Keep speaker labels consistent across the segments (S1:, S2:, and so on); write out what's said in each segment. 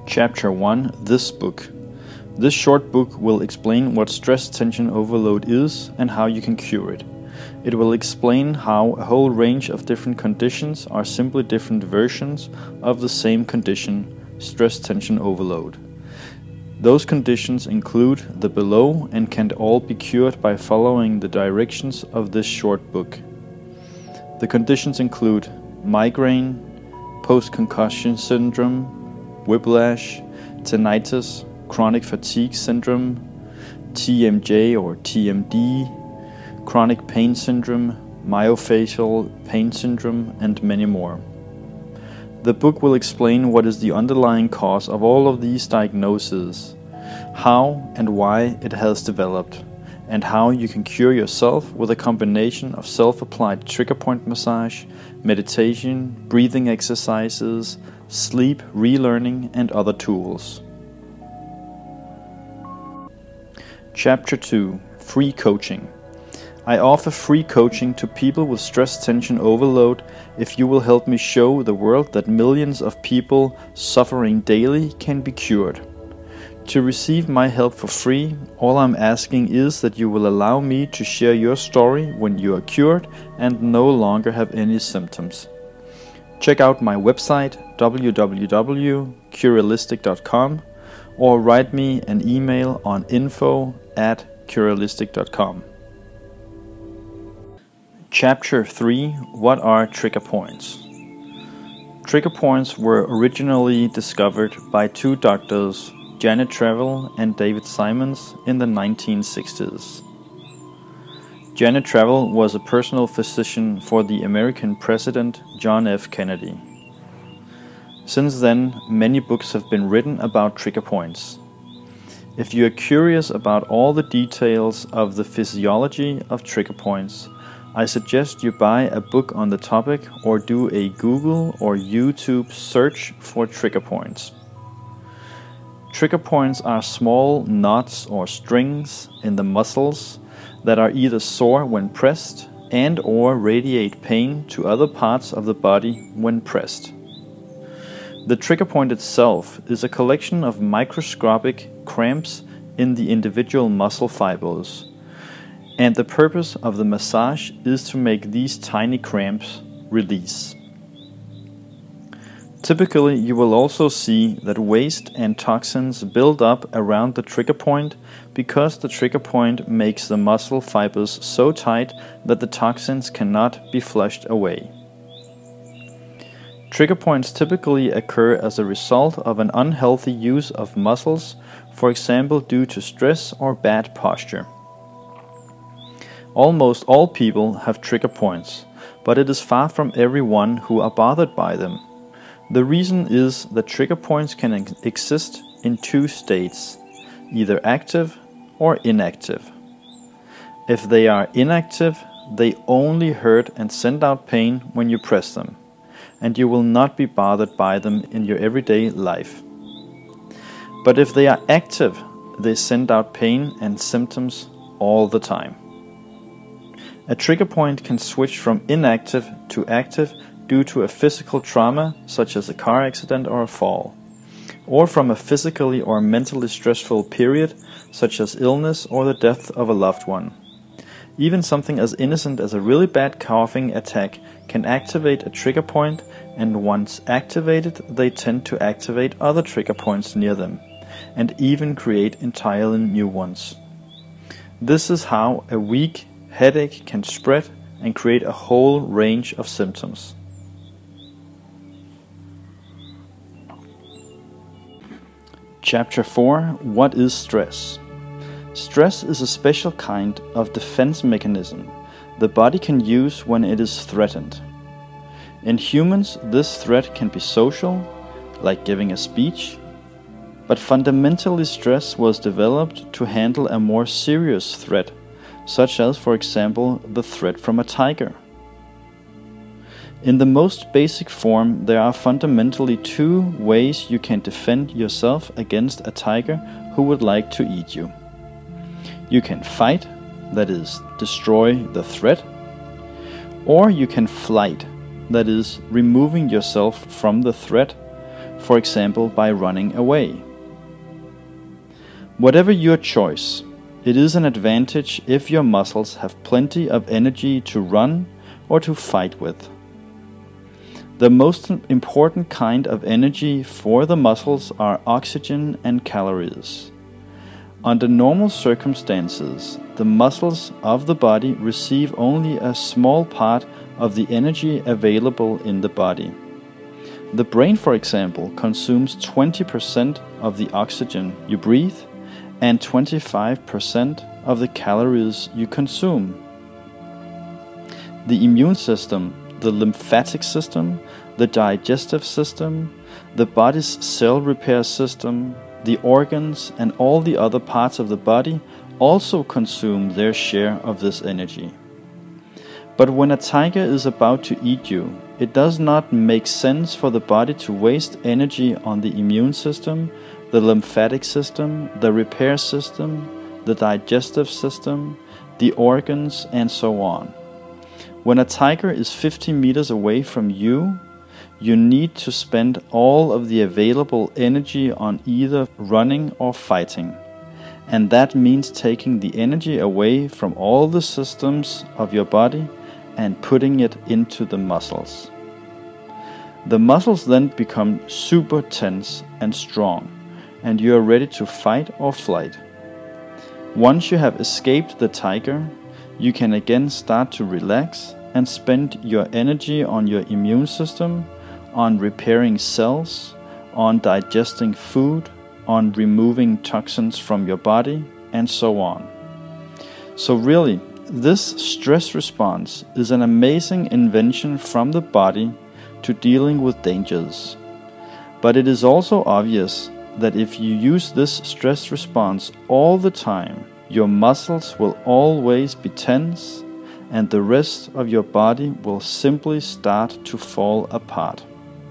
S1: Chapter 1 This book. This short book will explain what stress tension overload is and how you can cure it. It will explain how a whole range of different conditions are simply different versions of the same condition, stress tension overload. Those conditions include the below and can all be cured by following the directions of this short book. The conditions include migraine, post-concussion syndrome, whiplash, tinnitus, chronic fatigue syndrome, TMJ or TMD, chronic pain syndrome, myofascial pain syndrome, and many more. The book will explain what is the underlying cause of all of these diagnoses, how and why it has developed, and how you can cure yourself with a combination of self-applied trigger point massage, meditation, breathing exercises, sleep, relearning, and other tools. Chapter 2 Free Coaching. I offer free coaching to people with stress tension overload if you will help me show the world that millions of people suffering daily can be cured. To receive my help for free, all I'm asking is that you will allow me to share your story when you are cured and no longer have any symptoms. Check out my website www.curalistic.com or write me an email on info@curalistic.com. Chapter 3 What are trigger points? Trigger points were originally discovered by two doctors, Janet Travell and David Simons, in the 1960s. Janet Travell was a personal physician for the American President John F. Kennedy. Since then, many books have been written about trigger points. If you are curious about all the details of the physiology of trigger points, I suggest you buy a book on the topic or do a Google or YouTube search for trigger points. Trigger points are small knots or strings in the muscles that are either sore when pressed and or radiate pain to other parts of the body when pressed. The trigger point itself is a collection of microscopic cramps in the individual muscle fibers, and the purpose of the massage is to make these tiny cramps release. Typically, you will also see that waste and toxins build up around the trigger point because the trigger point makes the muscle fibers so tight that the toxins cannot be flushed away. Trigger points typically occur as a result of an unhealthy use of muscles, for example due to stress or bad posture. Almost all people have trigger points, but it is far from everyone who are bothered by them. The reason is that trigger points can exist in two states, either active or inactive. If they are inactive, they only hurt and send out pain when you press them, and you will not be bothered by them in your everyday life. But if they are active, they send out pain and symptoms all the time. A trigger point can switch from inactive to active due to a physical trauma, such as a car accident or a fall, or from a physically or mentally stressful period, such as illness or the death of a loved one. Even something as innocent as a really bad coughing attack can activate a trigger point, and once activated, they tend to activate other trigger points near them, and even create entirely new ones. This is how a weak headache can spread and create a whole range of symptoms. Chapter 4 What is stress? Stress is a special kind of defense mechanism the body can use when it is threatened. In humans, this threat can be social, like giving a speech, but fundamentally stress was developed to handle a more serious threat, such as, for example, the threat from a tiger. In the most basic form, there are fundamentally two ways you can defend yourself against a tiger who would like to eat you. You can fight, that is, destroy the threat, or you can flight, that is, removing yourself from the threat, for example by running away. Whatever your choice, it is an advantage if your muscles have plenty of energy to run or to fight with. The most important kind of energy for the muscles are oxygen and calories. Under normal circumstances, the muscles of the body receive only a small part of the energy available in the body. The brain, for example, consumes 20% of the oxygen you breathe and 25% of the calories you consume. The immune system, the lymphatic system, the digestive system, the body's cell repair system, the organs, and all the other parts of the body also consume their share of this energy. But when a tiger is about to eat you, it does not make sense for the body to waste energy on the immune system, the lymphatic system, the repair system, the digestive system, the organs, and so on. When a tiger is 50 meters away from you, you need to spend all of the available energy on either running or fighting. And that means taking the energy away from all the systems of your body and putting it into the muscles. The muscles then become super tense and strong, and you are ready to fight or flight. Once you have escaped the tiger, you can again start to relax and spend your energy on your immune system, on repairing cells, on digesting food, on removing toxins from your body, and so on. So really, this stress response is an amazing invention from the body to dealing with dangers. But it is also obvious that if you use this stress response all the time, your muscles will always be tense and the rest of your body will simply start to fall apart.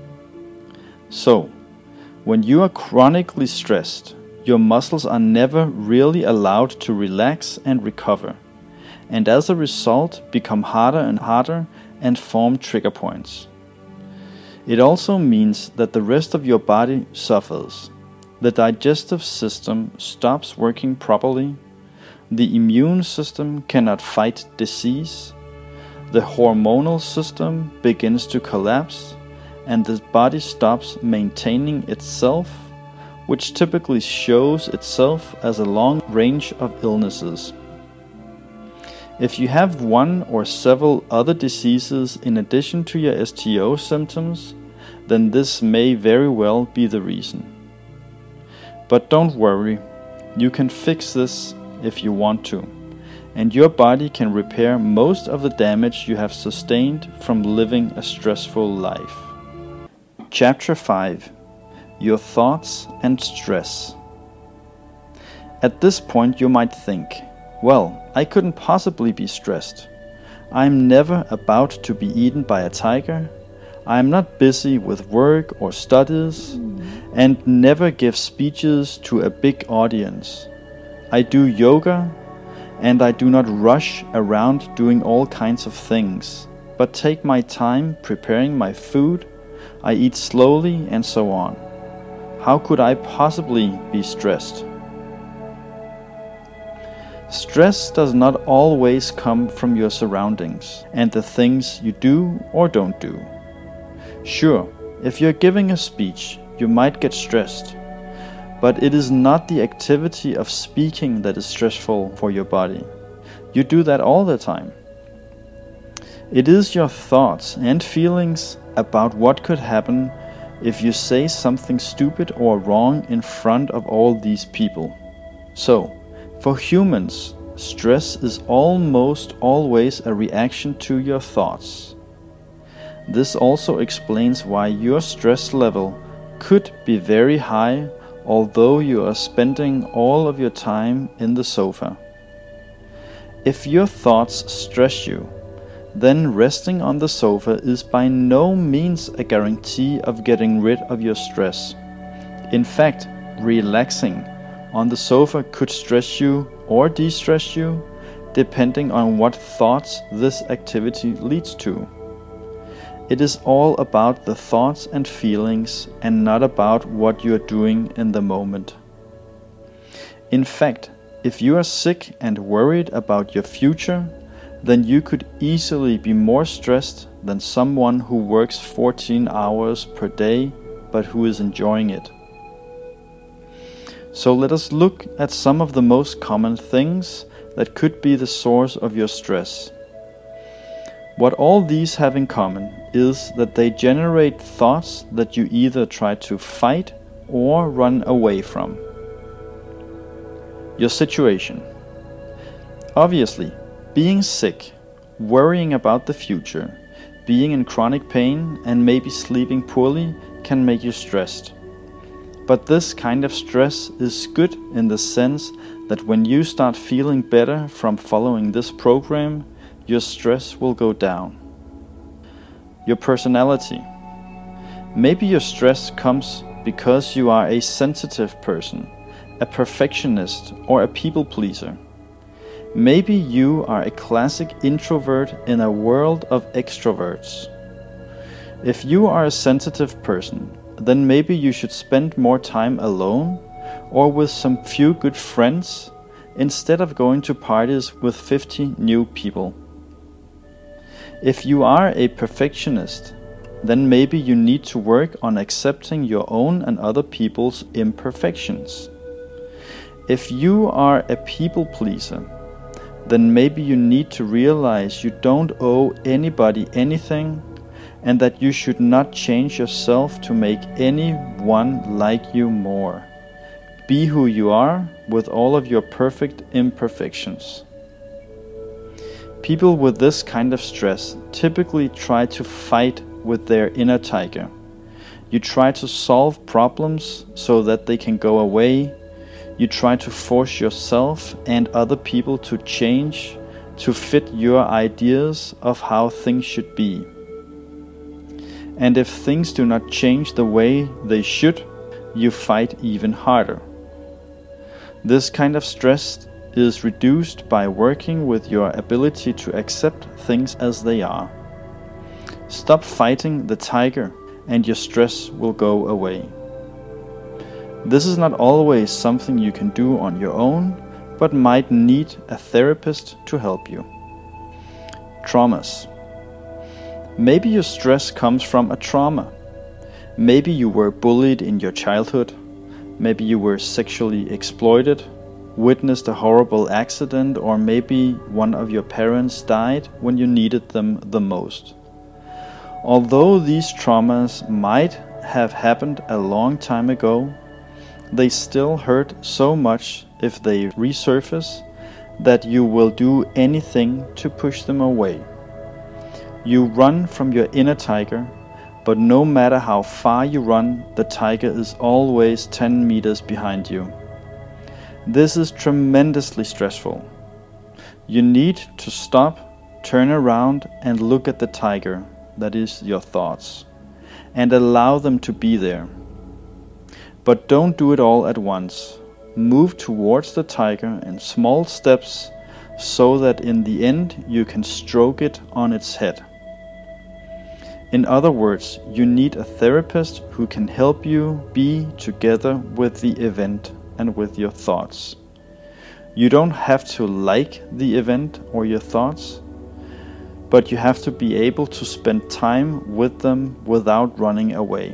S1: So, when you are chronically stressed, your muscles are never really allowed to relax and recover, and as a result become harder and harder and form trigger points. It also means that the rest of your body suffers. The digestive system stops working properly, the immune system cannot fight disease, the hormonal system begins to collapse, and the body stops maintaining itself, which typically shows itself as a long range of illnesses. If you have one or several other diseases in addition to your STO symptoms, then this may very well be the reason. But don't worry, you can fix this if you want to, and your body can repair most of the damage you have sustained from living a stressful life. Chapter 5. Your Thoughts and Stress. At this point you might think, well, I couldn't possibly be stressed. I'm never about to be eaten by a tiger. I'm not busy with work or studies, and never give speeches to a big audience. I do yoga, and I do not rush around doing all kinds of things, but take my time preparing my food. I eat slowly and so on. How could I possibly be stressed? Stress does not always come from your surroundings and the things you do or don't do. Sure, if you're giving a speech, you might get stressed, but it is not the activity of speaking that is stressful for your body. You do that all the time. It is your thoughts and feelings about what could happen if you say something stupid or wrong in front of all these people. So, for humans, stress is almost always a reaction to your thoughts. This also explains why your stress level could be very high although you are spending all of your time in the sofa. If your thoughts stress you, then resting on the sofa is by no means a guarantee of getting rid of your stress. In fact, relaxing on the sofa could stress you or de-stress you, depending on what thoughts this activity leads to. It is all about the thoughts and feelings and not about what you are doing in the moment. In fact, if you are sick and worried about your future, then you could easily be more stressed than someone who works 14 hours per day but who is enjoying it. So let us look at some of the most common things that could be the source of your stress. What all these have in common is that they generate thoughts that you either try to fight or run away from. Your situation. Obviously, being sick, worrying about the future, being in chronic pain, and maybe sleeping poorly can make you stressed. But this kind of stress is good in the sense that when you start feeling better from following this program, your stress will go down. Your personality. Maybe your stress comes because you are a sensitive person, a perfectionist, or a people pleaser. Maybe you are a classic introvert in a world of extroverts. If you are a sensitive person, then maybe you should spend more time alone or with some few good friends instead of going to parties with 50 new people. If you are a perfectionist, then maybe you need to work on accepting your own and other people's imperfections. If you are a people pleaser, then maybe you need to realize you don't owe anybody anything and that you should not change yourself to make anyone like you more. Be who you are with all of your perfect imperfections. People with this kind of stress typically try to fight with their inner tiger. You try to solve problems so that they can go away. You try to force yourself and other people to change to fit your ideas of how things should be. And if things do not change the way they should, you fight even harder. This kind of stress is reduced by working with your ability to accept things as they are. Stop fighting the tiger and your stress will go away. This is not always something you can do on your own, but might need a therapist to help you. Traumas. Maybe your stress comes from a trauma. Maybe you were bullied in your childhood. Maybe you were sexually exploited, witnessed a horrible accident, or maybe one of your parents died when you needed them the most. Although these traumas might have happened a long time ago, they still hurt so much if they resurface that you will do anything to push them away. You run from your inner tiger, but no matter how far you run, the tiger is always 10 meters behind you. This is tremendously stressful. You need to stop, turn around, and look at the tiger, that is your thoughts, and allow them to be there. But don't do it all at once. Move towards the tiger in small steps so that in the end you can stroke it on its head. In other words, you need a therapist who can help you be together with the event and with your thoughts. You don't have to like the event or your thoughts, but you have to be able to spend time with them without running away.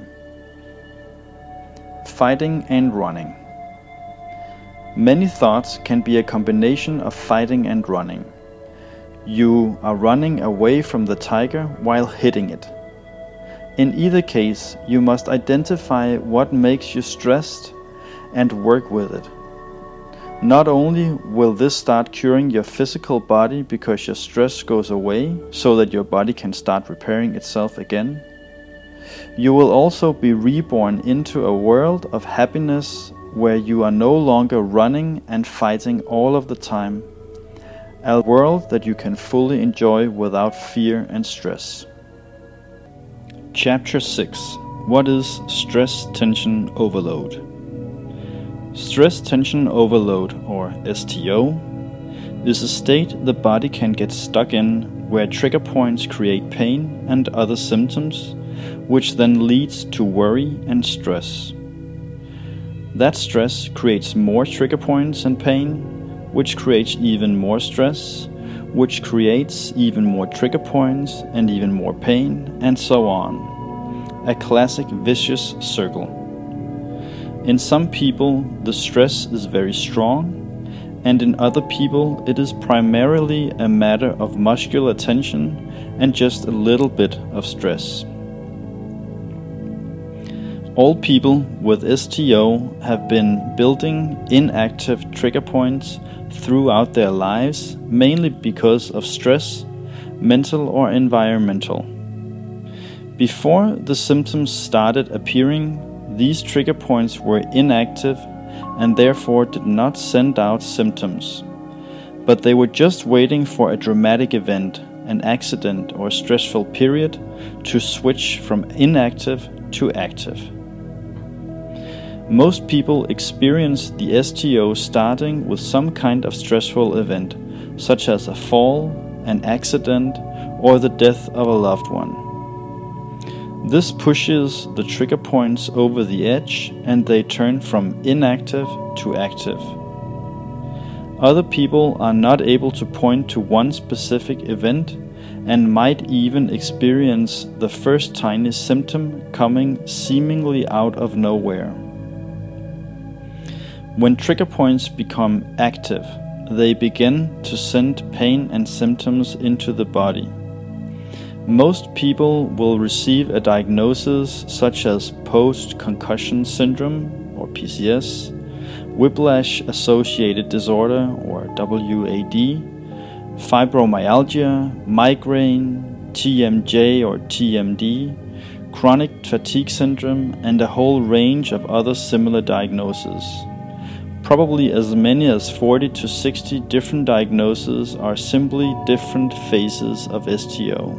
S1: Fighting and running. Many thoughts can be a combination of fighting and running. You are running away from the tiger while hitting it. In either case, you must identify what makes you stressed and work with it. Not only will this start curing your physical body because your stress goes away so that your body can start repairing itself again, you will also be reborn into a world of happiness where you are no longer running and fighting all of the time, a world that you can fully enjoy without fear and stress. Chapter 6. What is stress tension overload? Stress tension overload, or STO, is a state the body can get stuck in where trigger points create pain and other symptoms, which then leads to worry and stress. That stress creates more trigger points and pain, which creates even more stress, which creates even more trigger points and even more pain, and so on. A classic vicious circle. In some people, the stress is very strong, and in other people, it is primarily a matter of muscular tension and just a little bit of stress. All people with STO have been building inactive trigger points throughout their lives, mainly because of stress, mental or environmental. Before the symptoms started appearing, these trigger points were inactive and therefore did not send out symptoms. But they were just waiting for a dramatic event, an accident or stressful period, to switch from inactive to active. Most people experience the STO starting with some kind of stressful event, such as a fall, an accident, or the death of a loved one. This pushes the trigger points over the edge and they turn from inactive to active. Other people are not able to point to one specific event and might even experience the first tiny symptom coming seemingly out of nowhere. When trigger points become active, they begin to send pain and symptoms into the body. Most people will receive a diagnosis such as post-concussion syndrome, or PCS, whiplash-associated disorder, or WAD, fibromyalgia, migraine, TMJ or TMD, chronic fatigue syndrome, and a whole range of other similar diagnoses. Probably as many as 40 to 60 different diagnoses are simply different phases of STO.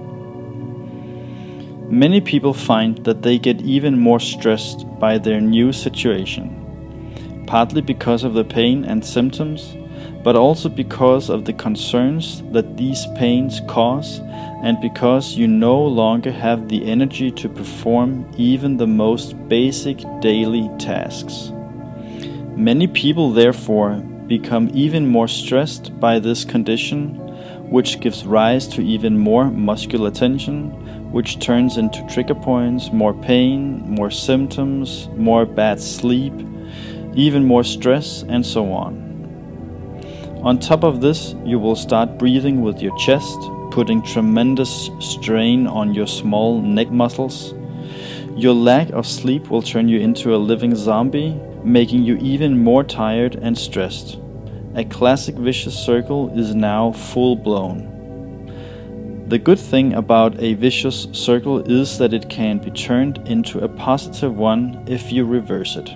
S1: Many people find that they get even more stressed by their new situation, partly because of the pain and symptoms, but also because of the concerns that these pains cause and because you no longer have the energy to perform even the most basic daily tasks. Many people therefore become even more stressed by this condition, which gives rise to even more muscular tension, which turns into trigger points, more pain, more symptoms, more bad sleep, even more stress, and so on. On top of this, you will start breathing with your chest, putting tremendous strain on your small neck muscles. Your lack of sleep will turn you into a living zombie, making you even more tired and stressed. A classic vicious circle is now full-blown. The good thing about a vicious circle is that it can be turned into a positive one if you reverse it.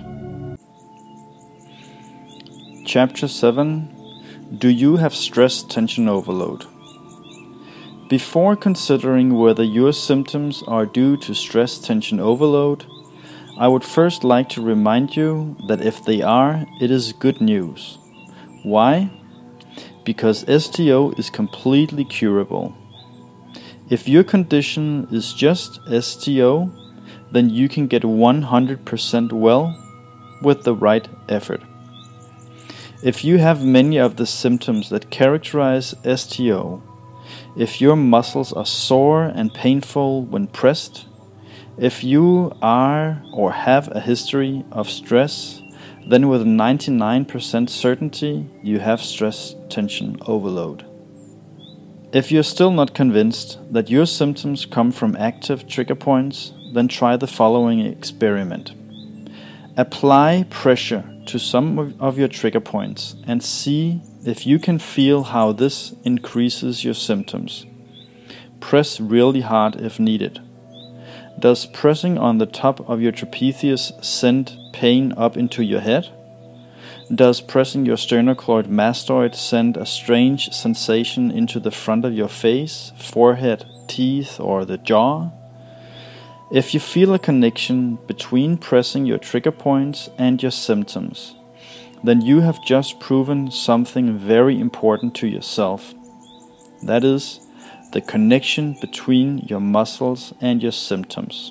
S1: Chapter 7. Do you have stress tension overload? Before considering whether your symptoms are due to stress tension overload, I would first like to remind you that if they are, it is good news. Why? Because STO is completely curable. If your condition is just STO, then you can get 100% well with the right effort. If you have many of the symptoms that characterize STO, if your muscles are sore and painful when pressed, if you are or have a history of stress, then with 99% certainty you have stress tension overload. If you're still not convinced that your symptoms come from active trigger points, then try the following experiment. Apply pressure to some of your trigger points and see if you can feel how this increases your symptoms. Press really hard if needed. Does pressing on the top of your trapezius send pain up into your head? Does pressing your sternocleidomastoid send a strange sensation into the front of your face, forehead, teeth, or the jaw? If you feel a connection between pressing your trigger points and your symptoms, then you have just proven something very important to yourself. That is, the connection between your muscles and your symptoms.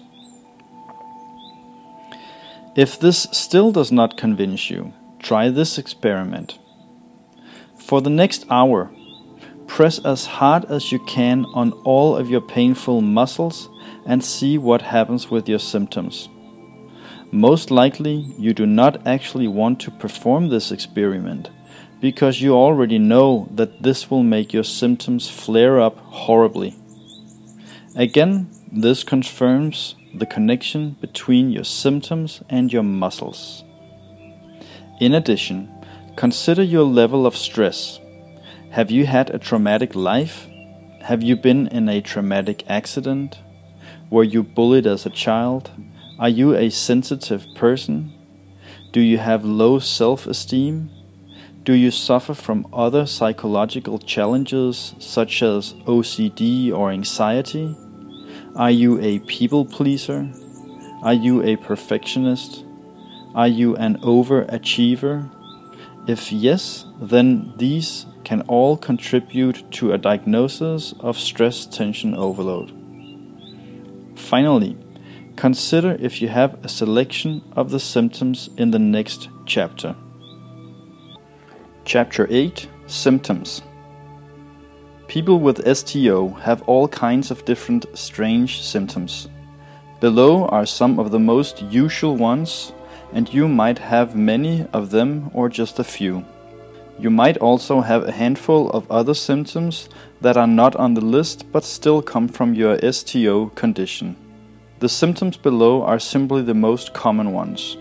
S1: If this still does not convince you, try this experiment. For the next hour, press as hard as you can on all of your painful muscles and see what happens with your symptoms. Most likely, you do not actually want to perform this experiment, because you already know that this will make your symptoms flare up horribly. Again, this confirms the connection between your symptoms and your muscles. In addition, consider your level of stress. Have you had a traumatic life? Have you been in a traumatic accident? Were you bullied as a child? Are you a sensitive person? Do you have low self-esteem? Do you suffer from other psychological challenges such as OCD or anxiety? Are you a people pleaser? Are you a perfectionist? Are you an overachiever? If yes, then these can all contribute to a diagnosis of stress tension overload. Finally, consider if you have a selection of the symptoms in the next chapter. Chapter 8: Symptoms. People with STO have all kinds of different strange symptoms. Below are some of the most usual ones, and you might have many of them or just a few. You might also have a handful of other symptoms that are not on the list but still come from your STO condition. The symptoms below are simply the most common ones.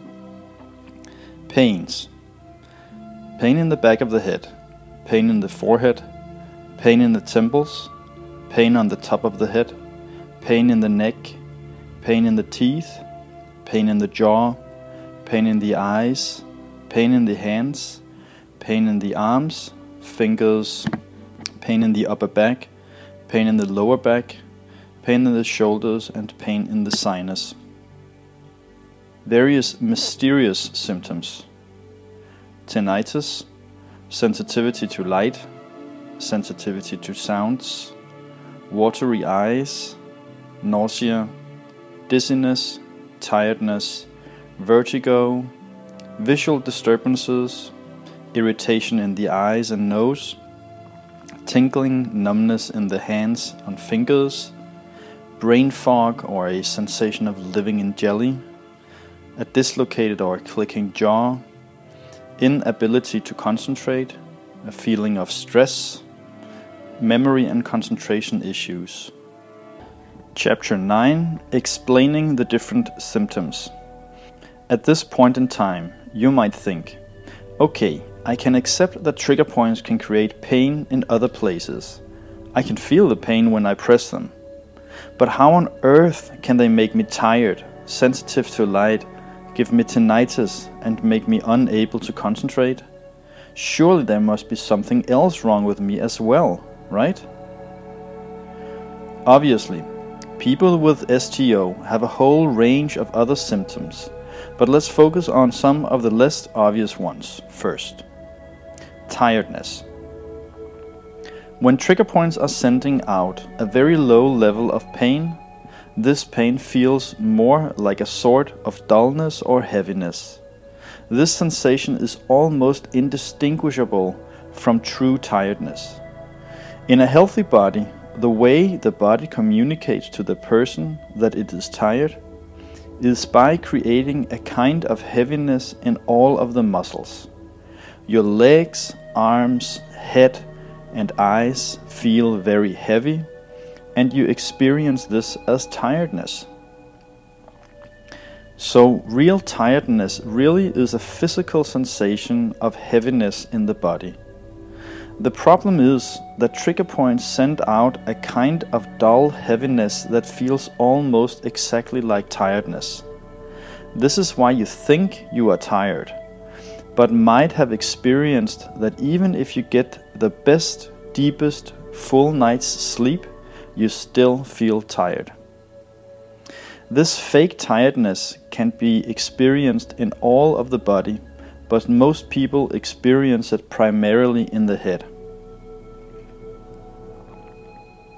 S1: Pains. Pain in the back of the head, pain in the forehead, pain in the temples, pain on the top of the head, pain in the neck, pain in the teeth, pain in the jaw, pain in the eyes, pain in the hands, pain in the arms, fingers, pain in the upper back, pain in the lower back, pain in the shoulders, and pain in the sinus. Various mysterious symptoms. Tinnitus, sensitivity to light, sensitivity to sounds, watery eyes, nausea, dizziness, tiredness, vertigo, visual disturbances, irritation in the eyes and nose, tingling, numbness in the hands and fingers, brain fog or a sensation of living in jelly, a dislocated or clicking jaw, inability to concentrate, a feeling of stress, memory and concentration issues. Chapter 9: Explaining the different symptoms. At this point in time, you might think, okay, I can accept that trigger points can create pain in other places. I can feel the pain when I press them. But how on earth can they make me tired, sensitive to light, give me tinnitus, and make me unable to concentrate? Surely there must be something else wrong with me as well, right? Obviously, people with STO have a whole range of other symptoms, but let's focus on some of the less obvious ones first. Tiredness. When trigger points are sending out a very low level of pain, this pain feels more like a sort of dullness or heaviness. This sensation is almost indistinguishable from true tiredness. In a healthy body, the way the body communicates to the person that it is tired is by creating a kind of heaviness in all of the muscles. Your legs, arms, head, and eyes feel very heavy, and you experience this as tiredness. So real tiredness really is a physical sensation of heaviness in the body. The problem is that trigger points send out a kind of dull heaviness that feels almost exactly like tiredness. This is why you think you are tired, but might have experienced that even if you get the best, deepest, full night's sleep, you still feel tired. This fake tiredness can be experienced in all of the body, but most people experience it primarily in the head.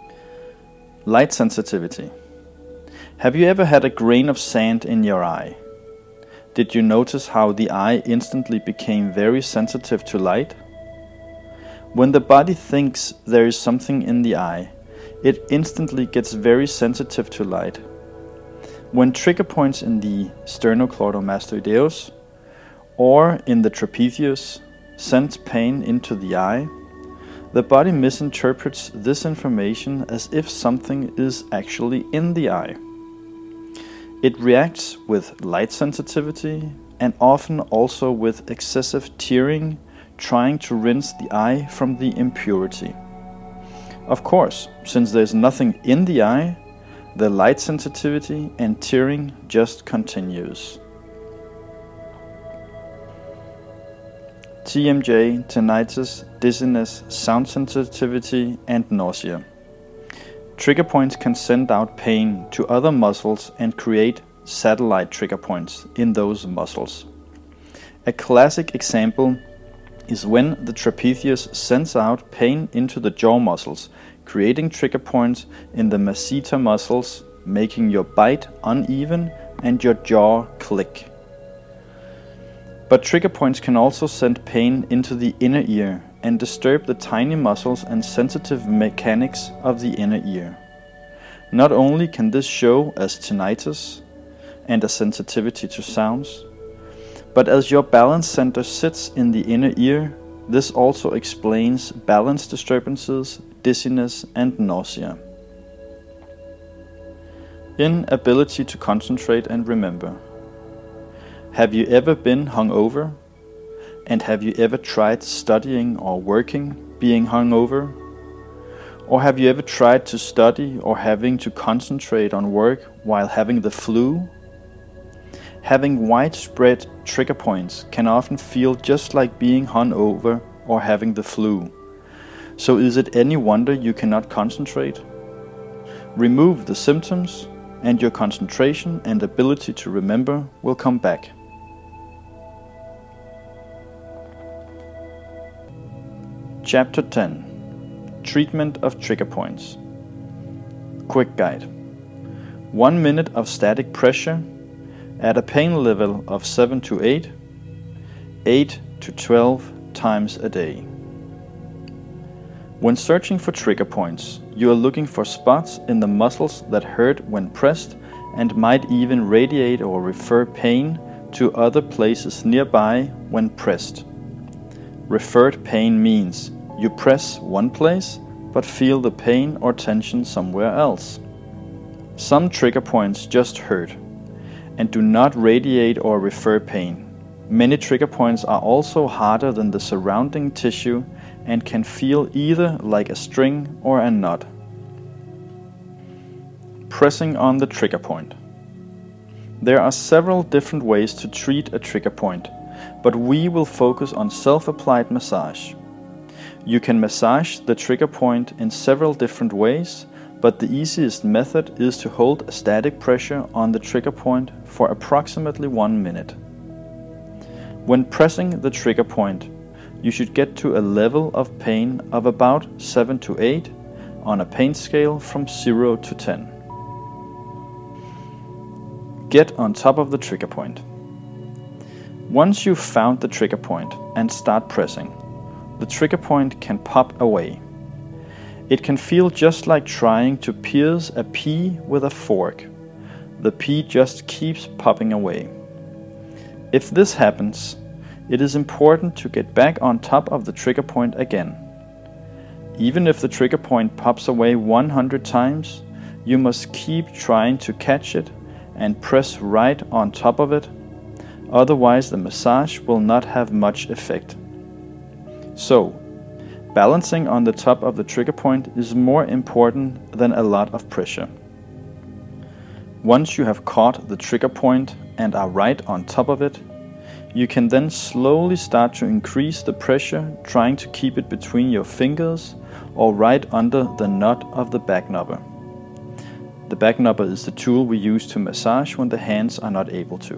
S1: Light sensitivity. Have you ever had a grain of sand in your eye? Did you notice how the eye instantly became very sensitive to light? When the body thinks there is something in the eye, it instantly gets very sensitive to light. When trigger points in the sternocleidomastoideus or in the trapezius sends pain into the eye, the body misinterprets this information as if something is actually in the eye. It reacts with light sensitivity and often also with excessive tearing, trying to rinse the eye from the impurity. Of course, since there's nothing in the eye, the light sensitivity and tearing just continues. TMJ, tinnitus, dizziness, sound sensitivity, and nausea. Trigger points can send out pain to other muscles and create satellite trigger points in those muscles. A classic example is when the trapezius sends out pain into the jaw muscles, creating trigger points in the masseter muscles, making your bite uneven and your jaw click. But trigger points can also send pain into the inner ear and disturb the tiny muscles and sensitive mechanics of the inner ear. Not only can this show as tinnitus and a sensitivity to sounds, but as your balance center sits in the inner ear, this also explains balance disturbances, dizziness, and nausea. Inability to concentrate and remember. Have you ever been hungover? And have you ever tried studying or working being hungover? Or have you ever tried to study or having to concentrate on work while having the flu? Having widespread trigger points can often feel just like being hungover or having the flu. So is it any wonder you cannot concentrate? Remove the symptoms and your concentration and ability to remember will come back. Chapter 10. Treatment of trigger points. Quick guide. 1 minute of static pressure at a pain level of 7 to 8, 8 to 12 times a day. When searching for trigger points, you are looking for spots in the muscles that hurt when pressed and might even radiate or refer pain to other places nearby when pressed. Referred pain means you press one place but feel the pain or tension somewhere else. Some trigger points just hurt and do not radiate or refer pain. Many trigger points are also harder than the surrounding tissue and can feel either like a string or a knot. Pressing on the trigger point. There are several different ways to treat a trigger point, but we will focus on self-applied massage. You can massage the trigger point in several different ways, but the easiest method is to hold a static pressure on the trigger point for approximately 1 minute. When pressing the trigger point, you should get to a level of pain of about 7 to 8 on a pain scale from 0 to 10. Get on top of the trigger point. Once you've found the trigger point and start pressing, the trigger point can pop away. It can feel just like trying to pierce a pea with a fork. The pea just keeps popping away. If this happens, it is important to get back on top of the trigger point again. Even if the trigger point pops away 100 times, you must keep trying to catch it and press right on top of it, otherwise the massage will not have much effect. So, balancing on the top of the trigger point is more important than a lot of pressure. Once you have caught the trigger point and are right on top of it, you can then slowly start to increase the pressure, trying to keep it between your fingers or right under the knot of the back knobber. The back knobber is the tool we use to massage when the hands are not able to.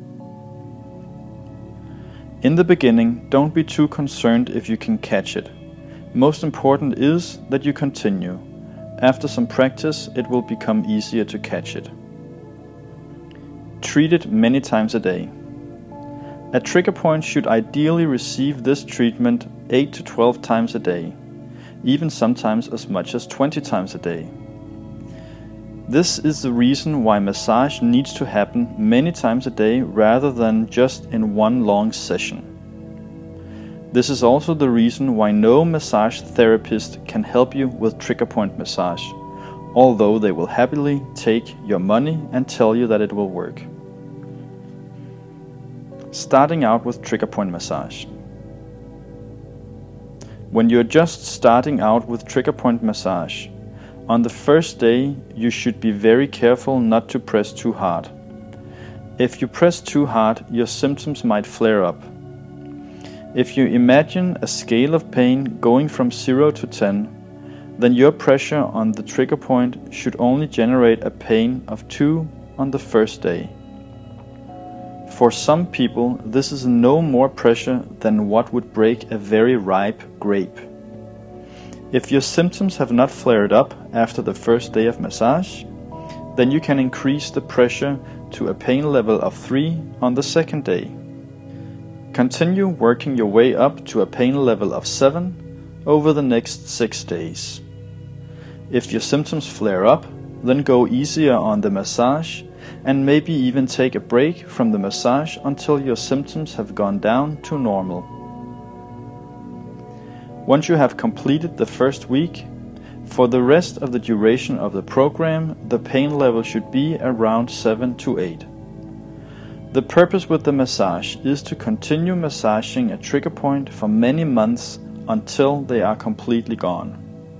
S1: In the beginning, don't be too concerned if you can catch it. Most important is that you continue, After some practice, it will become easier to catch it. Treat it many times a day. A trigger point should ideally receive this treatment 8 to 12 times a day, even sometimes as much as 20 times a day. This is the reason why massage needs to happen many times a day rather than just in one long session. This is also the reason why no massage therapist can help you with trigger point massage, although they will happily take your money and tell you that it will work. Starting out with trigger point massage. When you're just starting out with trigger point massage, on the first day you should be very careful not to press too hard. If you press too hard, your symptoms might flare up. If you imagine a scale of pain going from 0 to 10, then your pressure on the trigger point should only generate a pain of 2 on the first day. For some people, this is no more pressure than what would break a very ripe grape. If your symptoms have not flared up after the first day of massage, then you can increase the pressure to a pain level of 3 on the second day. Continue working your way up to a pain level of 7 over the next 6 days. If your symptoms flare up, then go easier on the massage and maybe even take a break from the massage until your symptoms have gone down to normal. Once you have completed the first week, for the rest of the duration of the program, the pain level should be around 7 to 8. The purpose with the massage is to continue massaging a trigger point for many months until they are completely gone.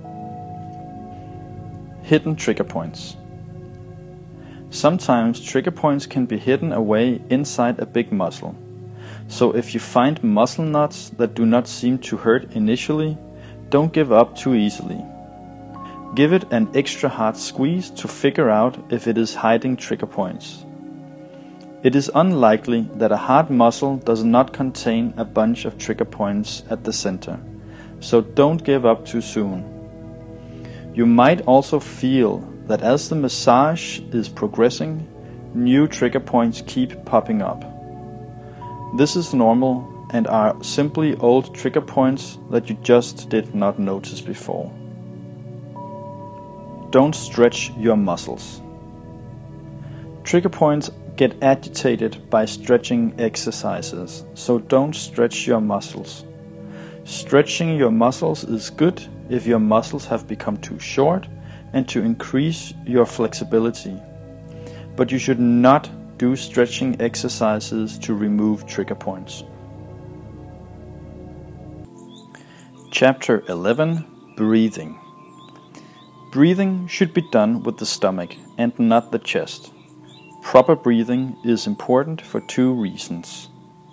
S1: Hidden trigger points. Sometimes trigger points can be hidden away inside a big muscle. So if you find muscle knots that do not seem to hurt initially, don't give up too easily. Give it an extra hard squeeze to figure out if it is hiding trigger points. It is unlikely that a hard muscle does not contain a bunch of trigger points at the center, so don't give up too soon. You might also feel that as the massage is progressing, new trigger points keep popping up. This is normal and are simply old trigger points that you just did not notice before. Don't stretch your muscles. Trigger points get agitated by stretching exercises, so don't stretch your muscles. Stretching your muscles is good if your muscles have become too short and to increase your flexibility, but you should not do stretching exercises to remove trigger points. Chapter 11. Breathing. Breathing should be done with the stomach and not the chest. Proper breathing is important for 2 reasons.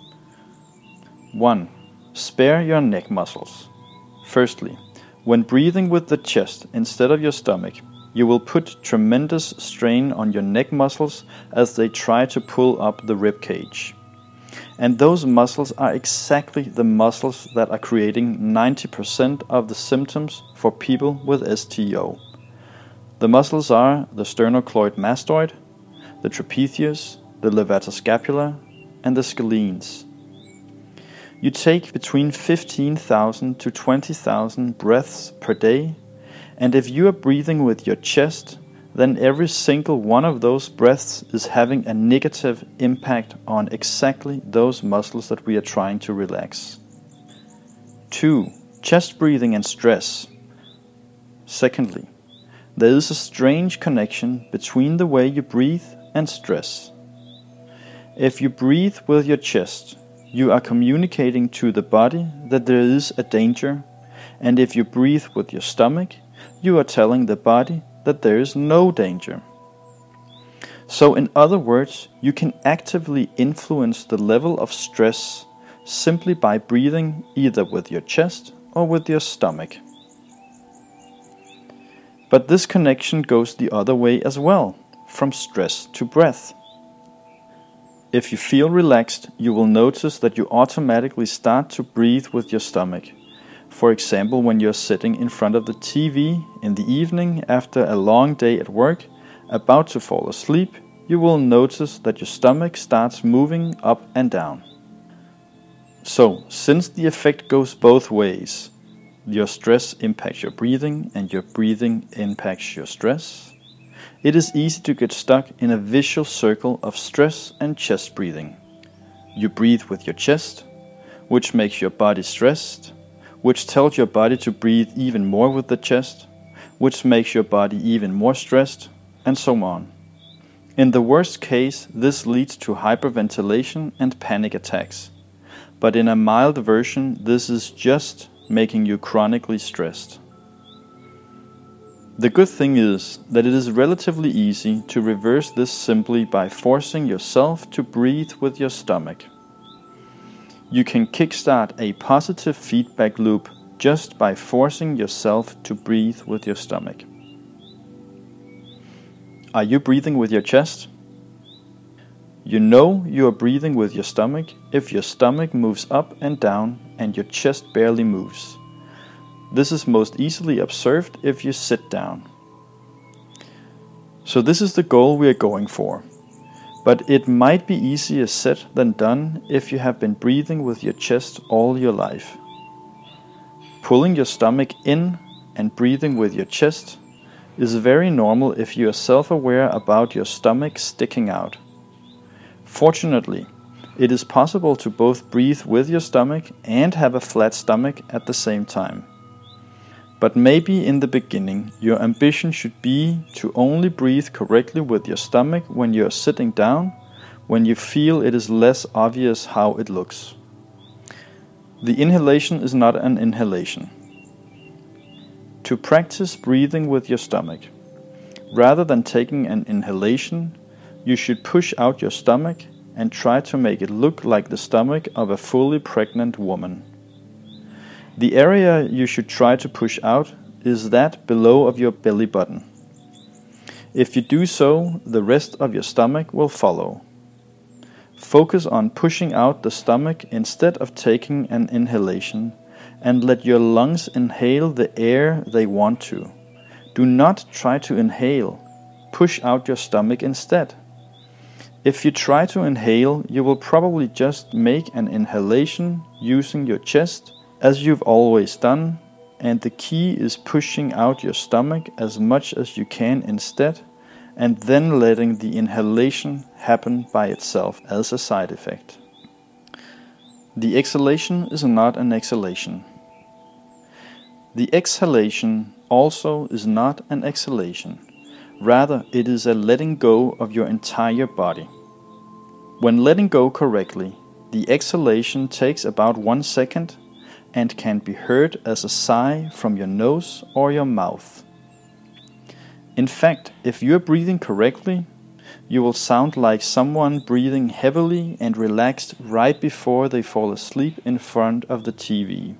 S1: 1. Spare your neck muscles. Firstly, when breathing with the chest instead of your stomach, you will put tremendous strain on your neck muscles as they try to pull up the rib cage. And those muscles are exactly the muscles that are creating 90% of the symptoms for people with STO. The muscles are the sternocleidomastoid, the trapezius, the levator scapula, and the scalenes. You take between 15,000 to 20,000 breaths per day, and if you are breathing with your chest, then every single one of those breaths is having a negative impact on exactly those muscles that we are trying to relax. 2. Chest breathing and stress. Secondly, there is a strange connection between the way you breathe and stress. If you breathe with your chest, you are communicating to the body that there is a danger, and if you breathe with your stomach, you are telling the body that there is no danger. So in other words, you can actively influence the level of stress simply by breathing either with your chest or with your stomach. But this connection goes the other way as well, from stress to breath. If you feel relaxed, you will notice that you automatically start to breathe with your stomach. For example, when you're sitting in front of the TV in the evening after a long day at work, about to fall asleep, you will notice that your stomach starts moving up and down. So, since the effect goes both ways, your stress impacts your breathing and your breathing impacts your stress, it is easy to get stuck in a vicious circle of stress and chest breathing. You breathe with your chest, which makes your body stressed, which tells your body to breathe even more with the chest, which makes your body even more stressed, and so on. In the worst case, this leads to hyperventilation and panic attacks. But in a mild version, this is just making you chronically stressed. The good thing is that it is relatively easy to reverse this simply by forcing yourself to breathe with your stomach. You can kickstart a positive feedback loop just by forcing yourself to breathe with your stomach. Are you breathing with your chest? You know you are breathing with your stomach if your stomach moves up and down and your chest barely moves. This is most easily observed if you sit down. So this is the goal we are going for. But it might be easier said than done if you have been breathing with your chest all your life. Pulling your stomach in and breathing with your chest is very normal if you are self-aware about your stomach sticking out. Fortunately, it is possible to both breathe with your stomach and have a flat stomach at the same time. But maybe in the beginning, your ambition should be to only breathe correctly with your stomach when you are sitting down, when you feel it is less obvious how it looks. The inhalation is not an inhalation. To practice breathing with your stomach, rather than taking an inhalation, you should push out your stomach and try to make it look like the stomach of a fully pregnant woman. The area you should try to push out is that below of your belly button. If you do so, the rest of your stomach will follow. Focus on pushing out the stomach instead of taking an inhalation, and let your lungs inhale the air they want to. Do not try to inhale. Push out your stomach instead. If you try to inhale, you will probably just make an inhalation using your chest, as you've always done, and the key is pushing out your stomach as much as you can instead, and then letting the inhalation happen by itself as a side effect. The exhalation is not an exhalation. The exhalation also is not an exhalation. Rather, it is a letting go of your entire body. When letting go correctly, the exhalation takes about 1 second and can be heard as a sigh from your nose or your mouth. In fact, if you are breathing correctly, you will sound like someone breathing heavily and relaxed right before they fall asleep in front of the TV.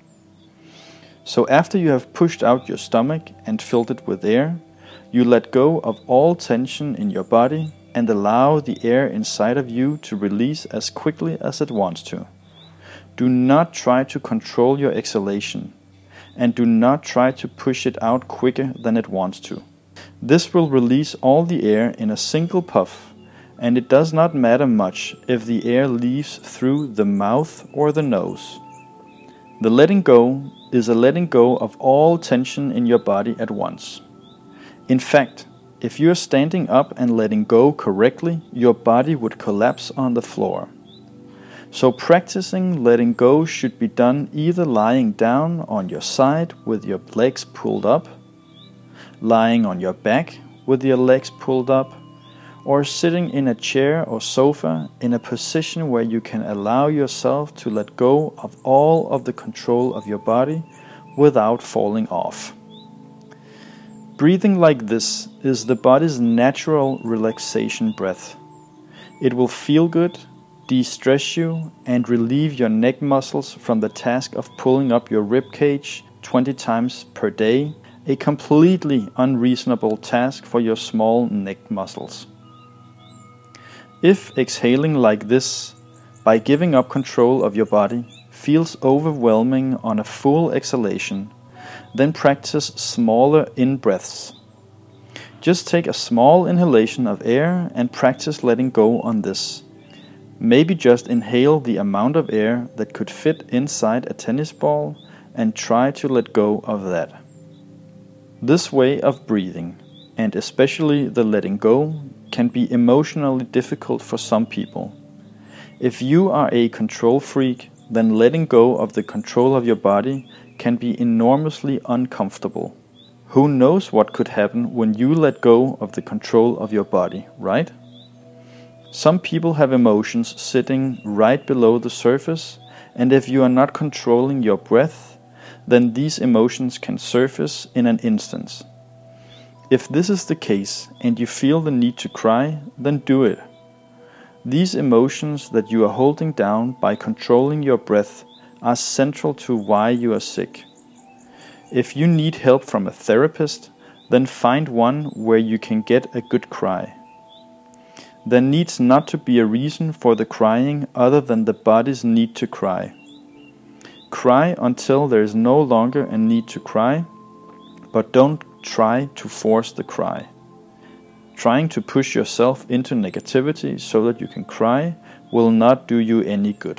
S1: So after you have pushed out your stomach and filled it with air, you let go of all tension in your body and allow the air inside of you to release as quickly as it wants to. Do not try to control your exhalation, and do not try to push it out quicker than it wants to. This will release all the air in a single puff, and it does not matter much if the air leaves through the mouth or the nose. The letting go is a letting go of all tension in your body at once. In fact, if you are standing up and letting go correctly, your body would collapse on the floor. So practicing letting go should be done either lying down on your side with your legs pulled up, lying on your back with your legs pulled up, or sitting in a chair or sofa in a position where you can allow yourself to let go of all of the control of your body without falling off. Breathing like this is the body's natural relaxation breath. It will feel good, de-stress you, and relieve your neck muscles from the task of pulling up your rib cage 20 times per day, a completely unreasonable task for your small neck muscles. If exhaling like this, by giving up control of your body, feels overwhelming on a full exhalation, then practice smaller in-breaths. Just take a small inhalation of air and practice letting go on this. Maybe just inhale the amount of air that could fit inside a tennis ball and try to let go of that. This way of breathing, and especially the letting go, can be emotionally difficult for some people. If you are a control freak, then letting go of the control of your body can be enormously uncomfortable. Who knows what could happen when you let go of the control of your body, right? Some people have emotions sitting right below the surface, and if you are not controlling your breath, then these emotions can surface in an instant. If this is the case and you feel the need to cry, then do it. These emotions that you are holding down by controlling your breath are central to why you are sick. If you need help from a therapist, then find one where you can get a good cry. There needs not to be a reason for the crying other than the body's need to cry. Cry until there is no longer a need to cry, but don't try to force the cry. Trying to push yourself into negativity so that you can cry will not do you any good.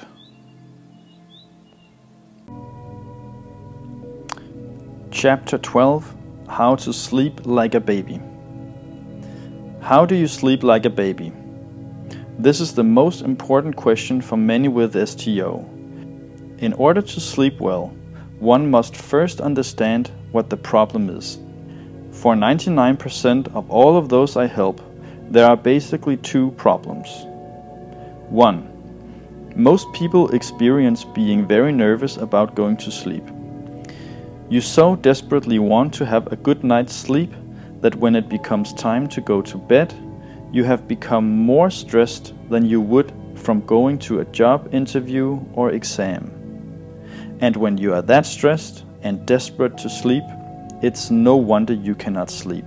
S1: Chapter 12: How to sleep like a baby. How do you sleep like a baby? This is the most important question for many with STO. In order to sleep well, one must first understand what the problem is. For 99% of all of those I help, there are basically two problems. 1. Most people experience being very nervous about going to sleep. You so desperately want to have a good night's sleep that when it becomes time to go to bed, you have become more stressed than you would from going to a job interview or exam. And when you are that stressed and desperate to sleep, it's no wonder you cannot sleep.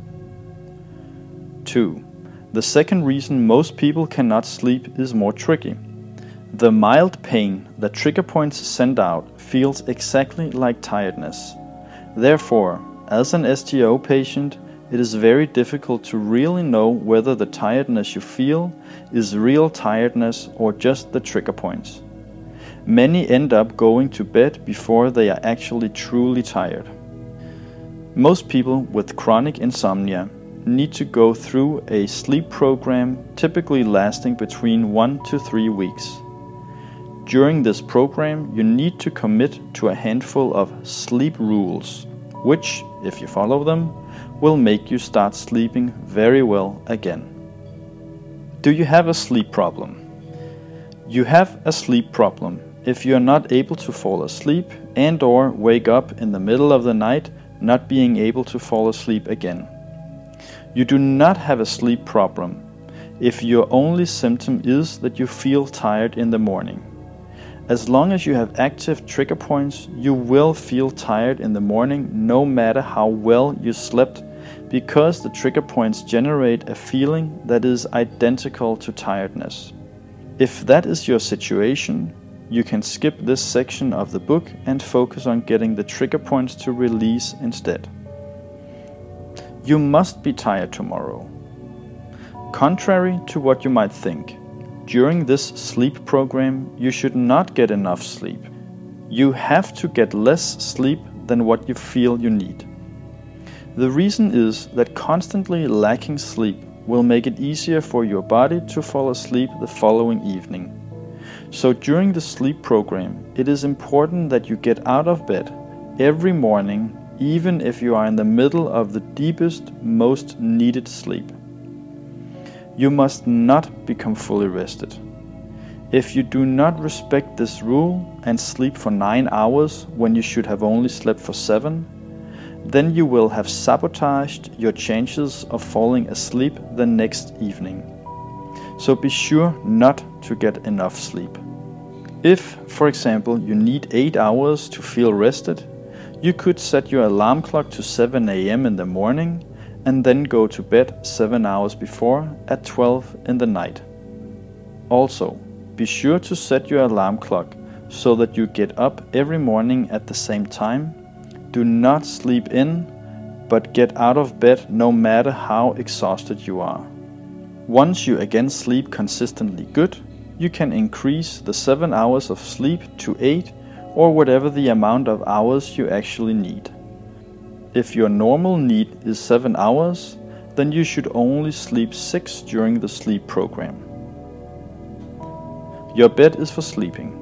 S1: 2. The second reason most people cannot sleep is more tricky. The mild pain that trigger points send out feels exactly like tiredness. Therefore, as an STO patient, it is very difficult to really know whether the tiredness you feel is real tiredness or just the trigger points. Many end up going to bed before they are actually truly tired. Most people with chronic insomnia need to go through a sleep program typically lasting between 1 to 3 weeks. During this program, you need to commit to a handful of sleep rules, which, if you follow them, will make you start sleeping very well again. Do you have a sleep problem? You have a sleep problem if you are not able to fall asleep and/or wake up in the middle of the night not being able to fall asleep again. You do not have a sleep problem if your only symptom is that you feel tired in the morning. As long as you have active trigger points, you will feel tired in the morning no matter how well you slept, because the trigger points generate a feeling that is identical to tiredness. If that is your situation, you can skip this section of the book and focus on getting the trigger points to release instead. You must be tired tomorrow. Contrary to what you might think, during this sleep program, you should not get enough sleep. You have to get less sleep than what you feel you need. The reason is that constantly lacking sleep will make it easier for your body to fall asleep the following evening. So during the sleep program, it is important that you get out of bed every morning, even if you are in the middle of the deepest, most needed sleep. You must not become fully rested. If you do not respect this rule and sleep for 9 hours when you should have only slept for 7, then you will have sabotaged your chances of falling asleep the next evening. So be sure not to get enough sleep. If, for example, you need 8 hours to feel rested, you could set your alarm clock to 7 a.m. in the morning and then go to bed 7 hours before at 12 in the night. Also, be sure to set your alarm clock so that you get up every morning at the same time. Do not sleep in, but get out of bed no matter how exhausted you are. Once you again sleep consistently good, you can increase the 7 hours of sleep to 8 or whatever the amount of hours you actually need. If your normal need is 7 hours, then you should only sleep 6 during the sleep program. Your bed is for sleeping.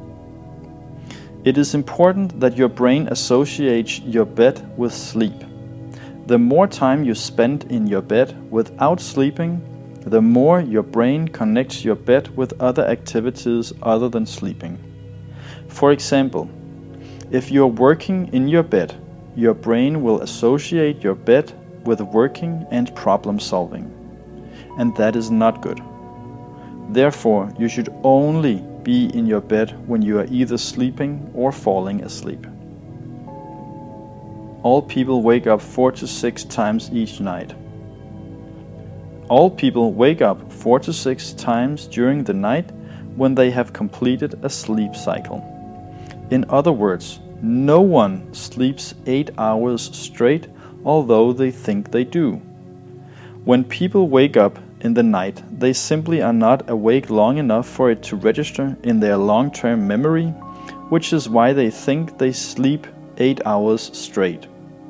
S1: It is important that your brain associates your bed with sleep. The more time you spend in your bed without sleeping, the more your brain connects your bed with other activities other than sleeping. For example, if you're working in your bed, your brain will associate your bed with working and problem solving. And that is not good. Therefore, you should only be in your bed when you are either sleeping or falling asleep. All people wake up 4 to 6 times each night. All people wake up 4 to 6 times during the night when they have completed a sleep cycle. In other words, no one sleeps 8 hours straight, although they think they do. When people wake up in the night, they simply are not awake long enough for it to register in their long-term memory, which is why they think they sleep 8 hours straight.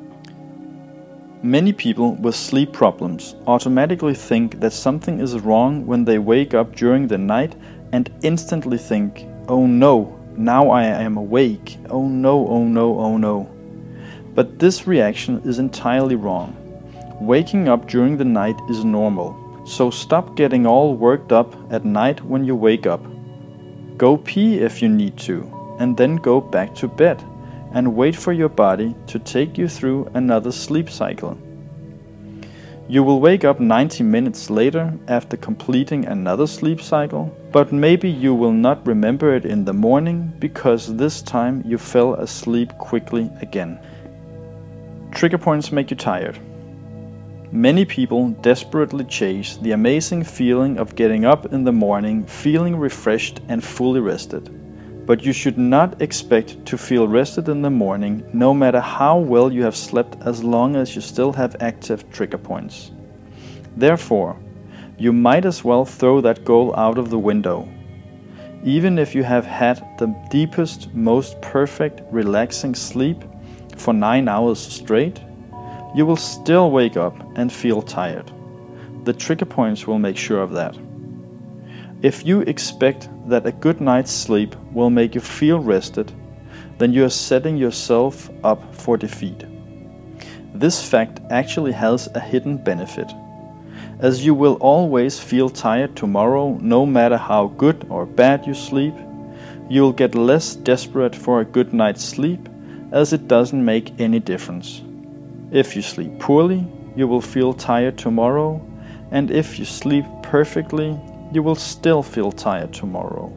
S1: Many people with sleep problems automatically think that something is wrong when they wake up during the night and instantly think, "Oh no, now I am awake, oh no, oh no, oh no." But this reaction is entirely wrong. Waking up during the night is normal, so stop getting all worked up at night when you wake up. Go pee if you need to, and then go back to bed and wait for your body to take you through another sleep cycle. You will wake up 90 minutes later after completing another sleep cycle, but maybe you will not remember it in the morning because this time you fell asleep quickly again. Trigger points make you tired. Many people desperately chase the amazing feeling of getting up in the morning, feeling refreshed and fully rested. But you should not expect to feel rested in the morning, no matter how well you have slept, as long as you still have active trigger points. Therefore, you might as well throw that goal out of the window. Even if you have had the deepest, most perfect, relaxing sleep for 9 hours straight, you will still wake up and feel tired. The trigger points will make sure of that. If you expect that a good night's sleep will make you feel rested, then you are setting yourself up for defeat. This fact actually has a hidden benefit. As you will always feel tired tomorrow, no matter how good or bad you sleep, you will get less desperate for a good night's sleep, as it doesn't make any difference. If you sleep poorly, you will feel tired tomorrow, and if you sleep perfectly, you will still feel tired tomorrow.